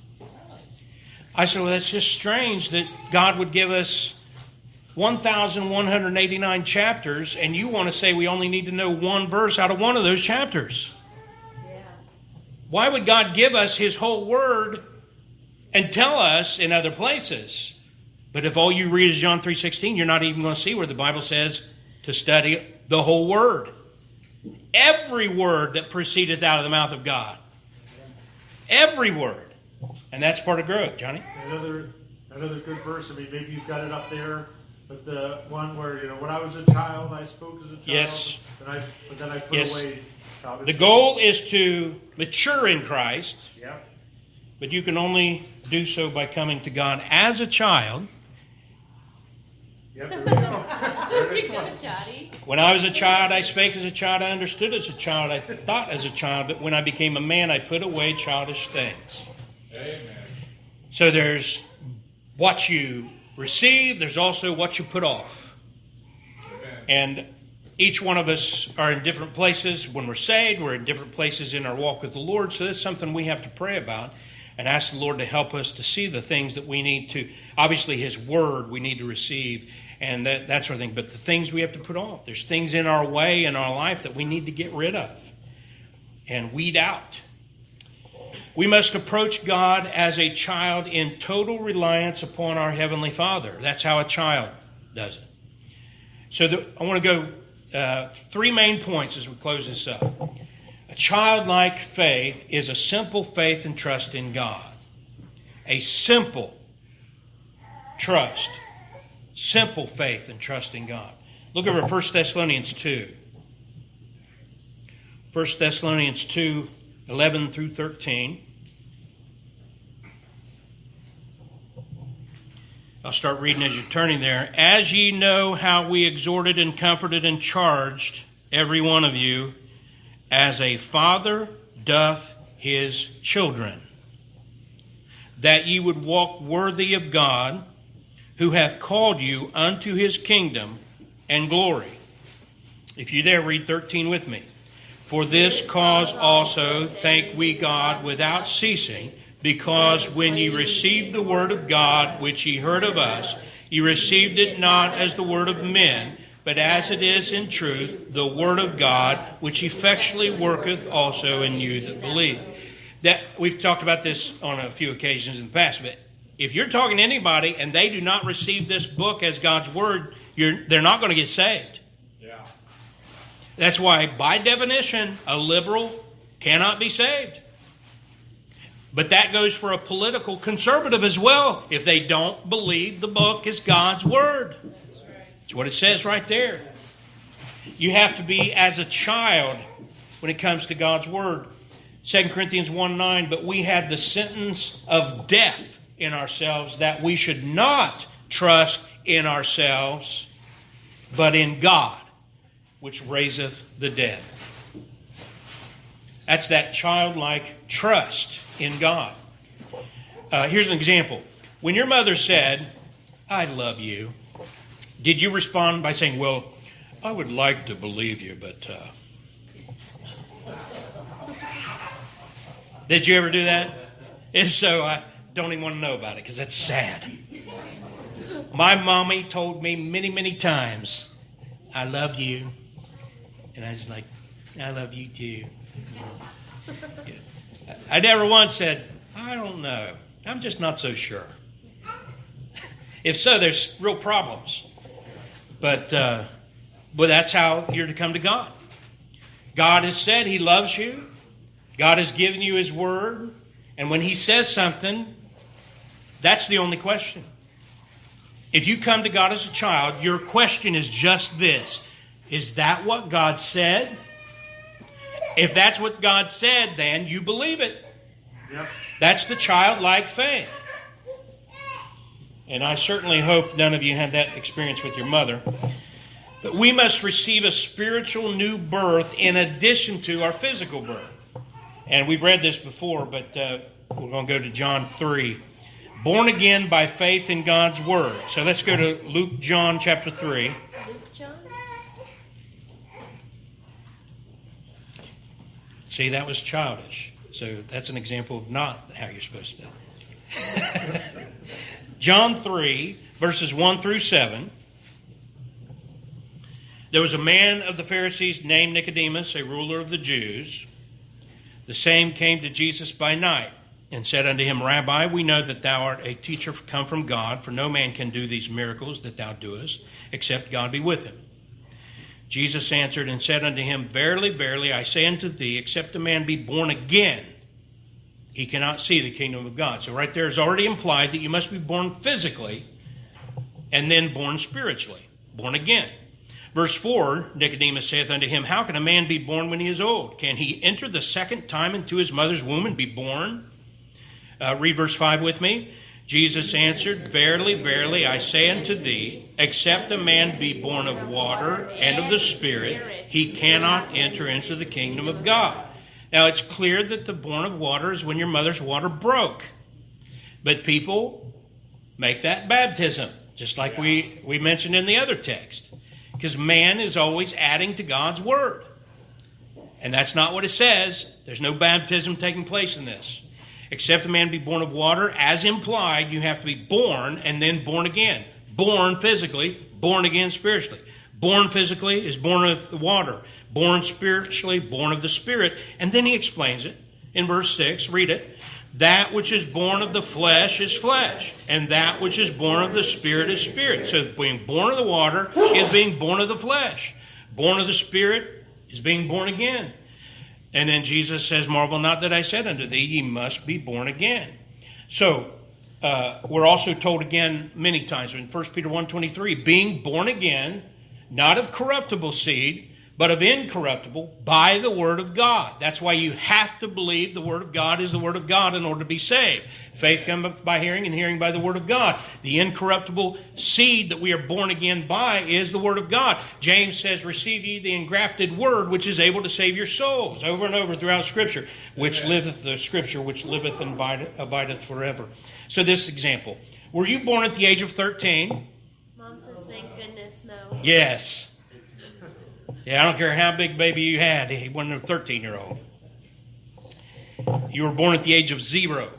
I said, well, that's just strange that God would give us one thousand one hundred eighty-nine chapters, and you want to say we only need to know one verse out of one of those chapters. Yeah. Why would God give us His whole Word and tell us in other places? But if all you read is John three sixteen, you're not even going to see where the Bible says to study the whole Word. Every word that proceedeth out of the mouth of God. Every word. And that's part of growth, Johnny. Another another good verse. I mean, maybe you've got it up there, but the one where, you know, when I was a child, I spoke as a child. Yes. And I, but then I put yes. away childish The goal is to mature in Christ. Yeah. But you can only do so by coming to God as a child. Yep, there we go. There it is. When I was a child, I spake as a child. I understood as a child. I thought as a child. But when I became a man, I put away childish things. Amen. So there's what you receive. There's also what you put off. Amen. And each one of us are in different places. When we're saved, we're in different places in our walk with the Lord. So that's something we have to pray about and ask the Lord to help us to see the things that we need to. Obviously, His Word we need to receive and that, that sort of thing. But the things we have to put off. There's things in our way, in our life that we need to get rid of and weed out. We must approach God as a child in total reliance upon our Heavenly Father. That's how a child does it. So the, I want to go uh, three main points as we close this up. A childlike faith is a simple faith and trust in God. A simple trust. Simple faith and trust in God. Look over First Thessalonians two. First Thessalonians two, eleven through thirteen. I'll start reading as you're turning there. As ye know how we exhorted and comforted and charged every one of you, as a father doth his children, that ye would walk worthy of God, who hath called you unto His kingdom and glory. If you there, read thirteen with me. For this cause also thank we God without ceasing, because when ye received the word of God, which ye heard of us, ye received it not as the word of men, but as it is in truth, the word of God, which effectually worketh also in you that believe. That we've talked about this on a few occasions in the past, but if you're talking to anybody and they do not receive this book as God's word, you're, they're not going to get saved. Yeah. That's why, by definition, a liberal cannot be saved. But that goes for a political conservative as well, if they don't believe the book is God's word. That's right. That's what it says right there. You have to be as a child when it comes to God's word. Second Corinthians one nine, but we had the sentence of death in ourselves, that we should not trust in ourselves, but in God, which raiseth the dead. That's that childlike trust in God. Uh, here's an example. When your mother said, I love you, did you respond by saying, well, I would like to believe you, but uh... did you ever do that? If so, I don't even want to know about it because that's sad. My mommy told me many, many times, I love you. And I was like, I love you too. Yeah. I never once said, I don't know. I'm just not so sure. If so, there's real problems. But, uh, but that's how you're to come to God. God has said He loves you. God has given you His Word. And when He says something, that's the only question. If you come to God as a child, your question is just this. Is that what God said? If that's what God said, then you believe it. Yep. That's the childlike faith. And I certainly hope none of you had that experience with your mother. But we must receive a spiritual new birth in addition to our physical birth. And we've read this before, but uh, we're going to go to John three. Born again by faith in God's Word. So let's go to Luke, John chapter three. Luke, John? See, that was childish. So that's an example of not how you're supposed to do it. John three, verses one through seven. There was a man of the Pharisees named Nicodemus, a ruler of the Jews. The same came to Jesus by night and said unto him, Rabbi, we know that thou art a teacher come from God, for no man can do these miracles that thou doest, except God be with him. Jesus answered and said unto him, Verily, verily, I say unto thee, except a man be born again, he cannot see the kingdom of God. So right there is already implied that you must be born physically and then born spiritually, born again. Verse four, Nicodemus saith unto him, How can a man be born when he is old? Can he enter the second time into his mother's womb and be born? Uh, read verse five with me. Jesus answered, Verily, verily, I say unto thee, except a man be born of water and of the Spirit, he cannot enter into the kingdom of God. Now, it's clear that the born of water is when your mother's water broke. But people make that baptism, just like we, we mentioned in the other text. Because man is always adding to God's Word. And that's not what it says. There's no baptism taking place in this. Except a man be born of water, as implied, you have to be born and then born again. Born physically, born again spiritually. Born physically is born of the water. Born spiritually, born of the Spirit. And then he explains it in verse six. Read it. That which is born of the flesh is flesh, and that which is born of the Spirit is spirit. So being born of the water is being born of the flesh. Born of the Spirit is being born again. And then Jesus says, Marvel not that I said unto thee, ye must be born again. So uh, we're also told again many times in First Peter one twenty-three, being born again, not of corruptible seed, but of incorruptible, by the Word of God. That's why you have to believe the Word of God is the Word of God in order to be saved. Faith comes by hearing, and hearing by the Word of God. The incorruptible seed that we are born again by is the Word of God. James says, receive ye the engrafted Word, which is able to save your souls, over and over throughout Scripture, which liveth, the Scripture, which liveth and abideth forever. So this example. Were you born at the age of thirteen? Mom says, thank goodness, no. Yes. Yeah, I don't care how big baby you had. He wasn't a thirteen-year-old. You were born at the age of zero.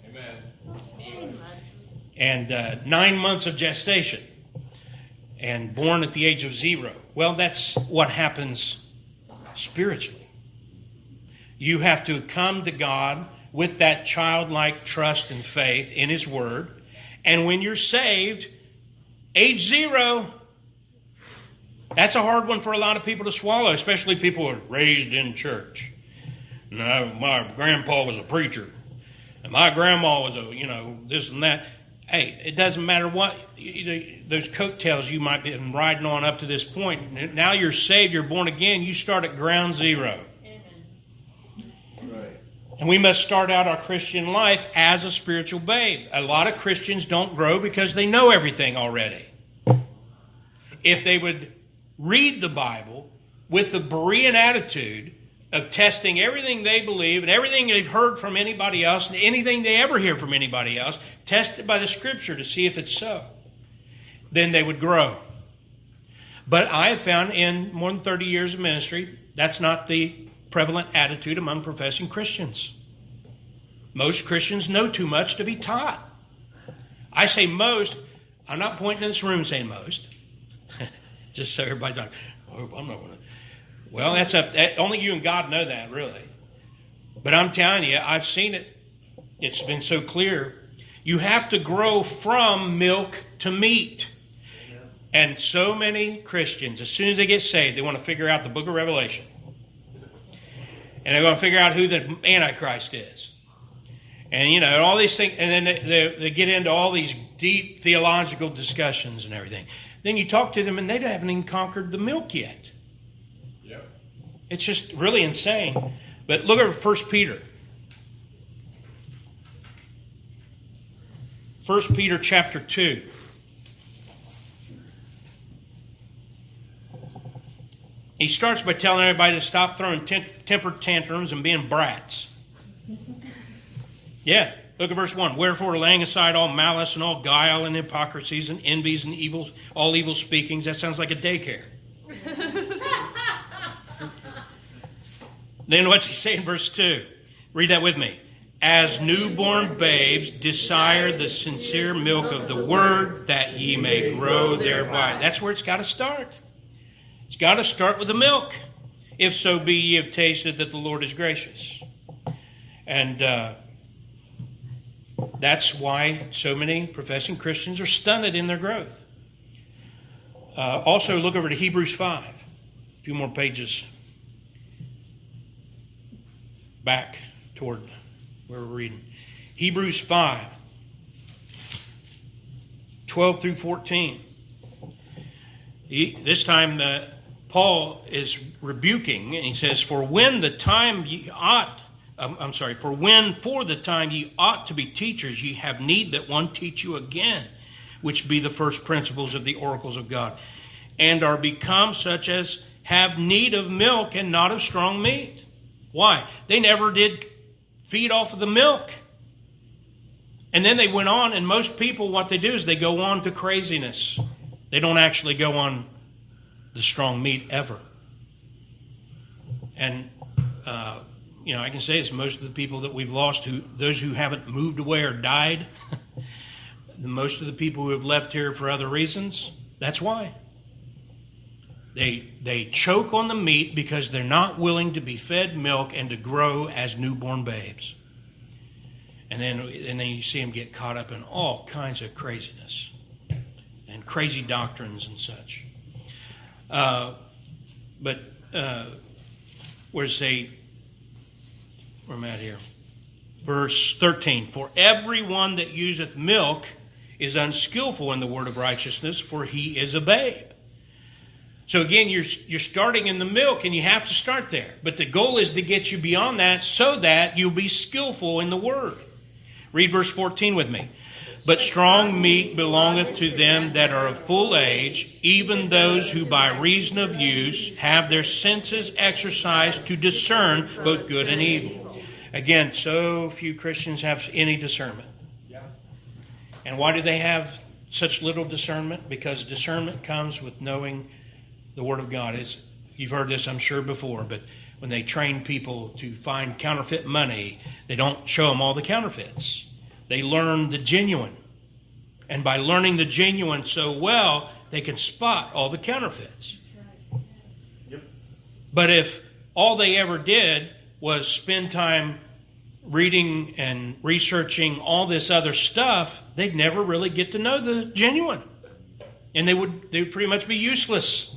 Amen. And uh, nine months of gestation. And born at the age of zero. Well, that's what happens spiritually. You have to come to God with that childlike trust and faith in His Word. And when you're saved, age zero, that's a hard one for a lot of people to swallow, especially people who are raised in church. No, my grandpa was a preacher. And my grandma was a, you know, this and that. Hey, it doesn't matter what, you know, those coattails you might be riding on up to this point. Now you're saved, you're born again, you start at ground zero. Right. And we must start out our Christian life as a spiritual babe. A lot of Christians don't grow because they know everything already. If they would read the Bible with the Berean attitude of testing everything they believe and everything they've heard from anybody else and anything they ever hear from anybody else, test it by the Scripture to see if it's so, then they would grow. But I have found in more than thirty years of ministry, that's not the prevalent attitude among professing Christians. Most Christians know too much to be taught. I say most. I'm not pointing in this room saying most. Just so everybody knows. Oh, I'm not going to. Well, that's up. That, only you and God know that, really. But I'm telling you, I've seen it. It's been so clear. You have to grow from milk to meat. And so many Christians, as soon as they get saved, they want to figure out the book of Revelation. And they're going to figure out who the Antichrist is. And, you know, all these things. And then they, they, they get into all these deep theological discussions and everything. Then you talk to them and they haven't even conquered the milk yet. Yep. It's just really insane. But look at First Peter. First Peter chapter two. He starts by telling everybody to stop throwing tem- temper tantrums and being brats. Yeah, look at verse one. Wherefore, laying aside all malice and all guile and hypocrisies and envies and evil, all evil speakings. That sounds like a daycare. Then what's he say in verse two? Read that with me. As newborn babes, desire the sincere milk of the word, that ye may grow thereby. That's where it's got to start. It's got to start with the milk. If so be ye have tasted that the Lord is gracious. And uh, that's why so many professing Christians are stunted in their growth. Uh, also, look over to Hebrews five. A few more pages back toward where we're reading. Hebrews five, twelve through fourteen. He, this time, uh, Paul is rebuking, and he says, For when the time ye ought, um, I'm sorry, for when for the time ye ought to be teachers, ye have need that one teach you again, which be the first principles of the oracles of God, and are become such as have need of milk and not of strong meat. Why? They never did feed off of the milk. And then they went on, and most people, what they do is they go on to craziness. They don't actually go on the strong meat ever. And, uh, you know, I can say this, most of the people that we've lost, who those who haven't moved away or died, most of the people who have left here for other reasons, that's why. They they choke on the meat because they're not willing to be fed milk and to grow as newborn babes. And then, and then you see them get caught up in all kinds of craziness and crazy doctrines and such. Uh, but uh, where's they? Where am I at here? Verse thirteen. For everyone that useth milk is unskillful in the word of righteousness, for he is a babe. So again, you're you're starting in the milk, and you have to start there. But the goal is to get you beyond that so that you'll be skillful in the word. Read verse fourteen with me. But strong meat belongeth to them that are of full age, even those who by reason of use have their senses exercised to discern both good and evil. Again, so few Christians have any discernment. And why do they have such little discernment? Because discernment comes with knowing the Word of God. Is you've heard this, I'm sure, before, but when they train people to find counterfeit money, they don't show them all the counterfeits. They learn the genuine. And by learning the genuine so well, they can spot all the counterfeits. Yep. But if all they ever did was spend time reading and researching all this other stuff, they'd never really get to know the genuine. And they would they would pretty much be useless.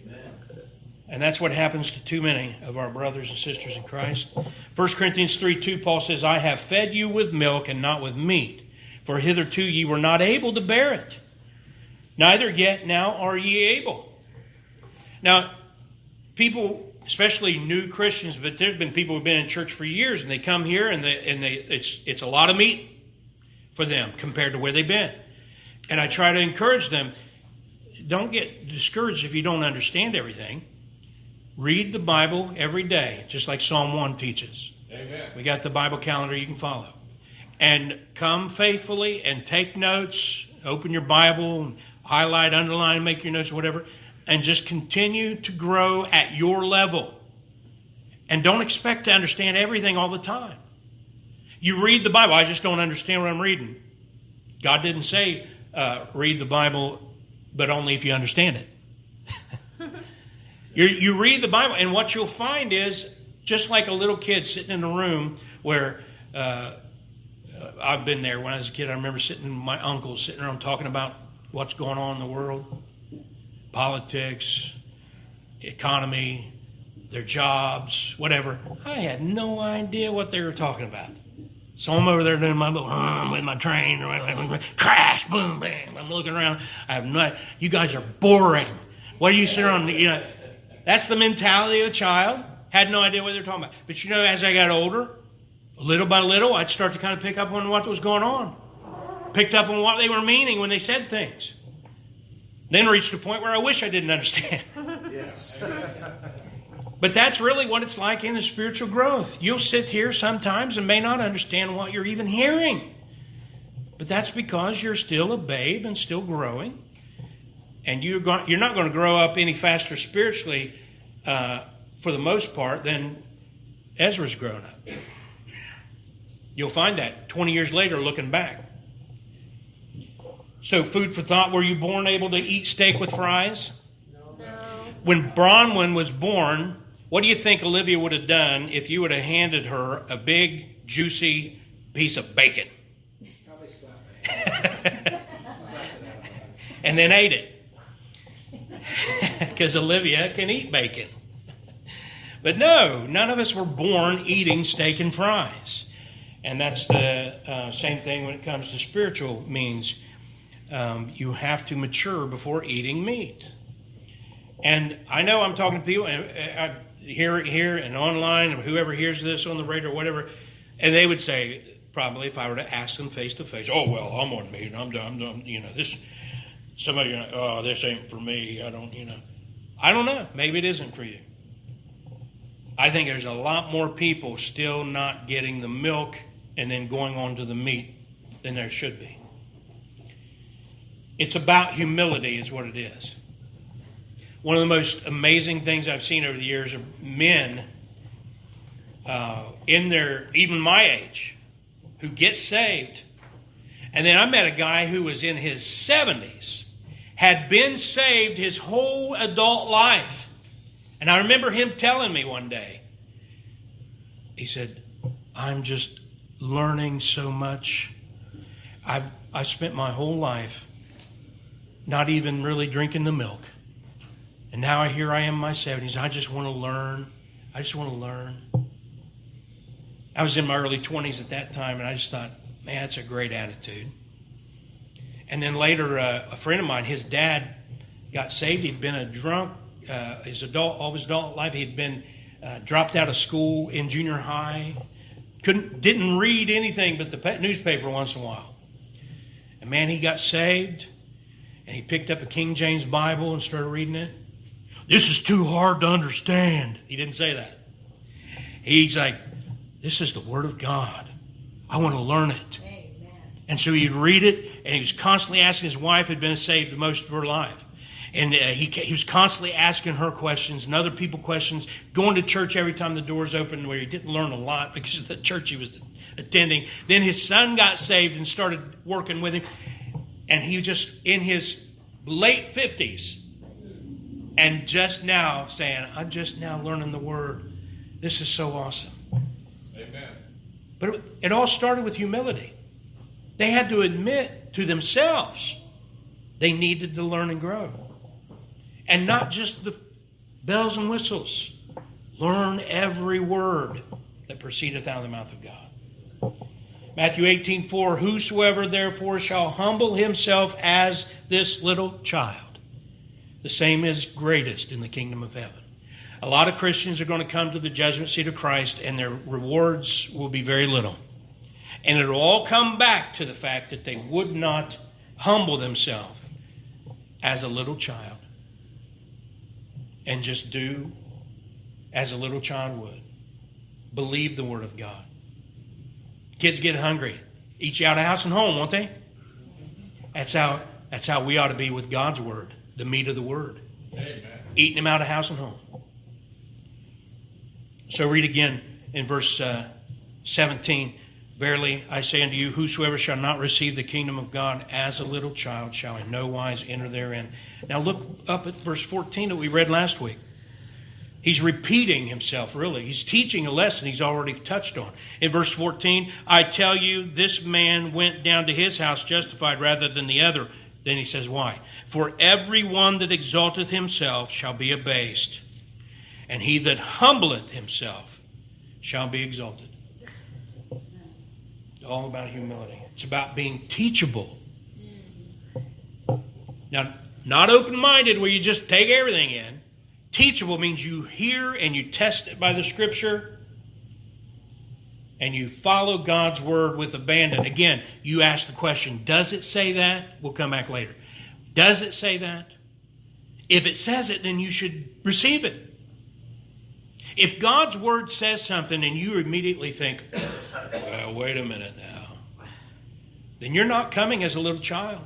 And that's what happens to too many of our brothers and sisters in Christ. First Corinthians three two, Paul says, I have fed you with milk and not with meat, for hitherto ye were not able to bear it. Neither yet now are ye able. Now, people, especially new Christians, but there have been people who have been in church for years, and they come here and they and they it's it's a lot of meat for them compared to where they've been. And I try to encourage them, don't get discouraged if you don't understand everything. Read the Bible every day, just like Psalm one teaches. Amen. We got the Bible calendar you can follow. And come faithfully and take notes. Open your Bible, and highlight, underline, make your notes, whatever. and just continue to grow at your level. And don't expect to understand everything all the time. You read the Bible. I just don't understand what I'm reading. God didn't say, uh, read the Bible, but only if you understand it. You're, you read the Bible, and what you'll find is, just like a little kid sitting in a room where, uh, I've been there when I was a kid. I remember sitting with my uncle, sitting around talking about what's going on in the world. Politics, economy, their jobs, whatever. I had no idea what they were talking about. So I'm over there doing my little hum with my train, crash, boom, bam. I'm looking around. I have no. You guys are boring. What are you sitting on? You know, that's the mentality of a child. Had no idea what they were talking about. But you know, as I got older, little by little, I'd start to kind of pick up on what was going on. Picked up on what they were meaning when they said things. Then reached a point where I wish I didn't understand. Yes. But that's really what it's like in the spiritual growth. You'll sit here sometimes and may not understand what you're even hearing. But that's because you're still a babe and still growing. And you're, go- you're not going to grow up any faster spiritually, uh, for the most part, than Ezra's grown up. You'll find that twenty years later looking back. So, food for thought, were you born able to eat steak with fries? No. When Bronwyn was born, what do you think Olivia would have done if you would have handed her a big, juicy piece of bacon? Probably slap And then ate it. Because Olivia can eat bacon. But no, none of us were born eating steak and fries. And that's the uh, same thing when it comes to spiritual means. Um, you have to mature before eating meat. And I know I'm talking to people, and I hear it here and online, and whoever hears this on the radio or whatever, and they would say, probably if I were to ask them face to face, oh, well, I'm on meat, I'm done, I'm, you know, this, somebody, oh, this ain't for me, I don't, you know. I don't know, maybe it isn't for you. I think there's a lot more people still not getting the milk and then going on to the meat than there should be. It's about humility is what it is. One of the most amazing things I've seen over the years are men uh, in their, even my age, who get saved. And then I met a guy who was in his seventies, had been saved his whole adult life. And I remember him telling me one day, he said, I'm just learning so much. I've I spent my whole life not even really drinking the milk. And now here I am in my seventies. I just want to learn. I just want to learn. I was in my early twenties at that time, and I just thought, man, that's a great attitude. And then later, uh, a friend of mine, his dad got saved. He'd been a drunk uh, his adult, all of his adult life. He'd been uh, dropped out of school in junior high. Couldn't, didn't read anything but the newspaper once in a while. And man, he got saved, and he picked up a King James Bible and started reading it. This is too hard to understand. He didn't say that. He's like, this is the Word of God. I want to learn it. Amen. And so he'd read it, and he was constantly asking. His wife had been saved most of her life. And uh, he, he was constantly asking her questions and other people questions, going to church every time the doors opened, where he didn't learn a lot because of the church he was attending. Then his son got saved and started working with him. And he was just in his late fifties. And just now saying, I'm just now learning the Word. This is so awesome. Amen. But it, it all started with humility. They had to admit to themselves they needed to learn and grow. And not just the bells and whistles. Learn every word that proceedeth out of the mouth of God. Matthew eighteen four, whosoever therefore shall humble himself as this little child, the same is greatest in the kingdom of heaven. A lot of Christians are going to come to the judgment seat of Christ, and their rewards will be very little. And it will all come back to the fact that they would not humble themselves as a little child and just do as a little child would. Believe the Word of God. Kids get hungry. Eat you out of house and home, won't they? That's how, that's how we ought to be with God's Word, the meat of the Word. Amen. Eating him out of house and home. So read again in verse uh, seventeen. Verily I say unto you, whosoever shall not receive the kingdom of God as a little child shall in no wise enter therein. Now look up at verse fourteen that we read last week. He's repeating himself, really. He's teaching a lesson he's already touched on. In verse fourteen, I tell you, this man went down to his house justified rather than the other. Then he says, why? For every one that exalteth himself shall be abased, and he that humbleth himself shall be exalted. It's all about humility. It's about being teachable. Now, not open-minded where you just take everything in. Teachable means you hear and you test it by the Scripture and you follow God's Word with abandon. Again, you ask the question, does it say that? We'll come back later. Does it say that? If it says it, then you should receive it. If God's Word says something and you immediately think, well, wait a minute now, then you're not coming as a little child.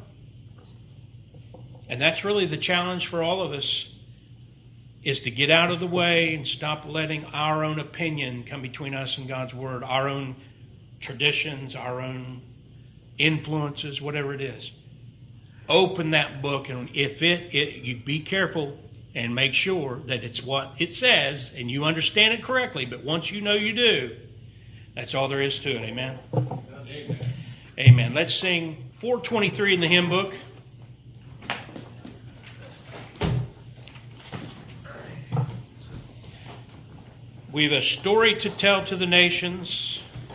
And that's really the challenge for all of us, is to get out of the way and stop letting our own opinion come between us and God's Word, our own traditions, our own influences, whatever it is. Open that book, and if it, it you be careful and make sure that it's what it says and you understand it correctly. But once you know you do, that's all there is to it. Amen? Amen. Amen. Let's sing four twenty-three in the hymn book. We've a story to tell to the nations.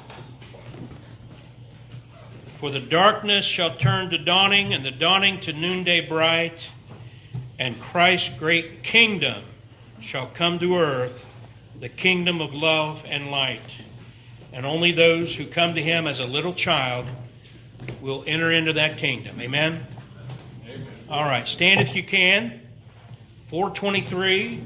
For the darkness shall turn to dawning, and the dawning to noonday bright, and Christ's great kingdom shall come to earth, the kingdom of love and light. And only those who come to him as a little child will enter into that kingdom. Amen? Amen. All right, stand if you can. four twenty-three.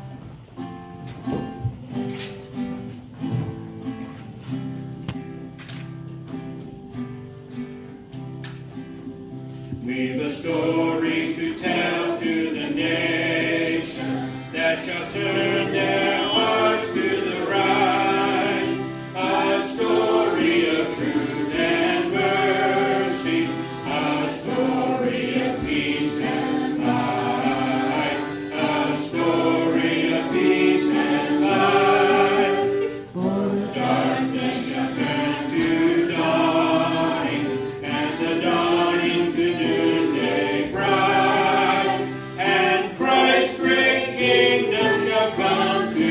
We've a story to tell to the nations that shall turn their hearts to the right. A story of truth and mercy, a story of peace and light, a story of peace and light. For the darkness shall turn to dawning, and the dawning to noonday bright, and Christ's great kingdom shall come to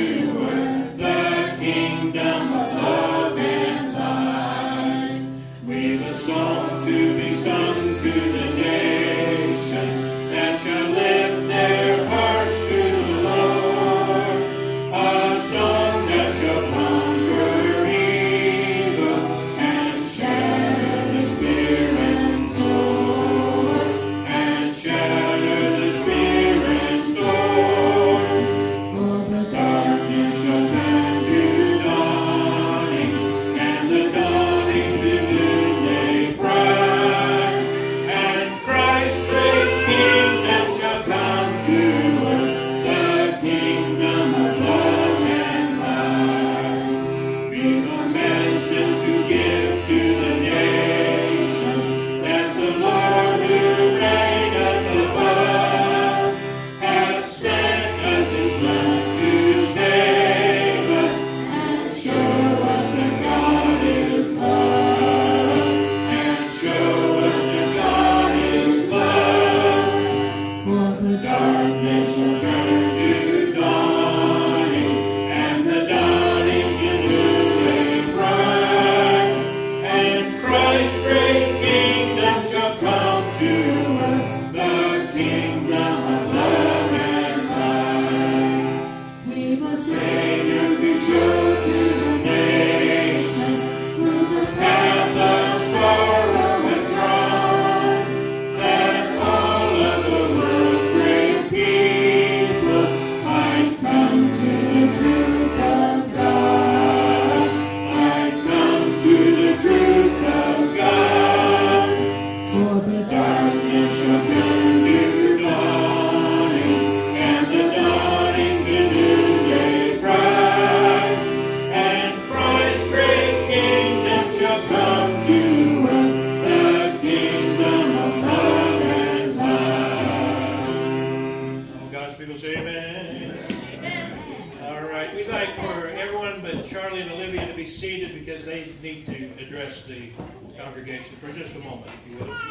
address the congregation for just a moment, if you would.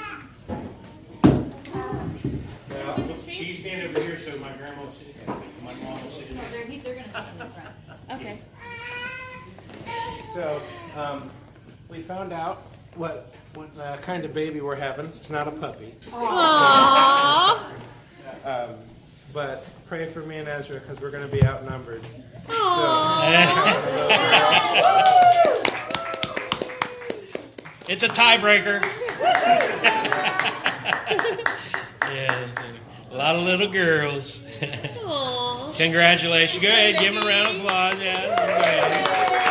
Well, you stand over here so my grandma will sit, my mom will sit in there. They're, they're gonna sit in the front. Okay. So, um, we found out what what uh, kind of baby we're having. It's not a puppy. Aww. Um, but pray for me and Ezra because we're going to be outnumbered. It's a tiebreaker. Yeah, a lot of little girls. Aww. Congratulations. Go ahead, give them a round of applause. Yeah, go ahead.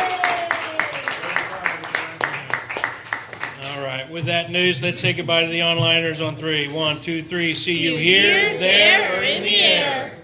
All right, with that news, let's say goodbye to the onliners on three. One, two, three. See you here, there, or in the air.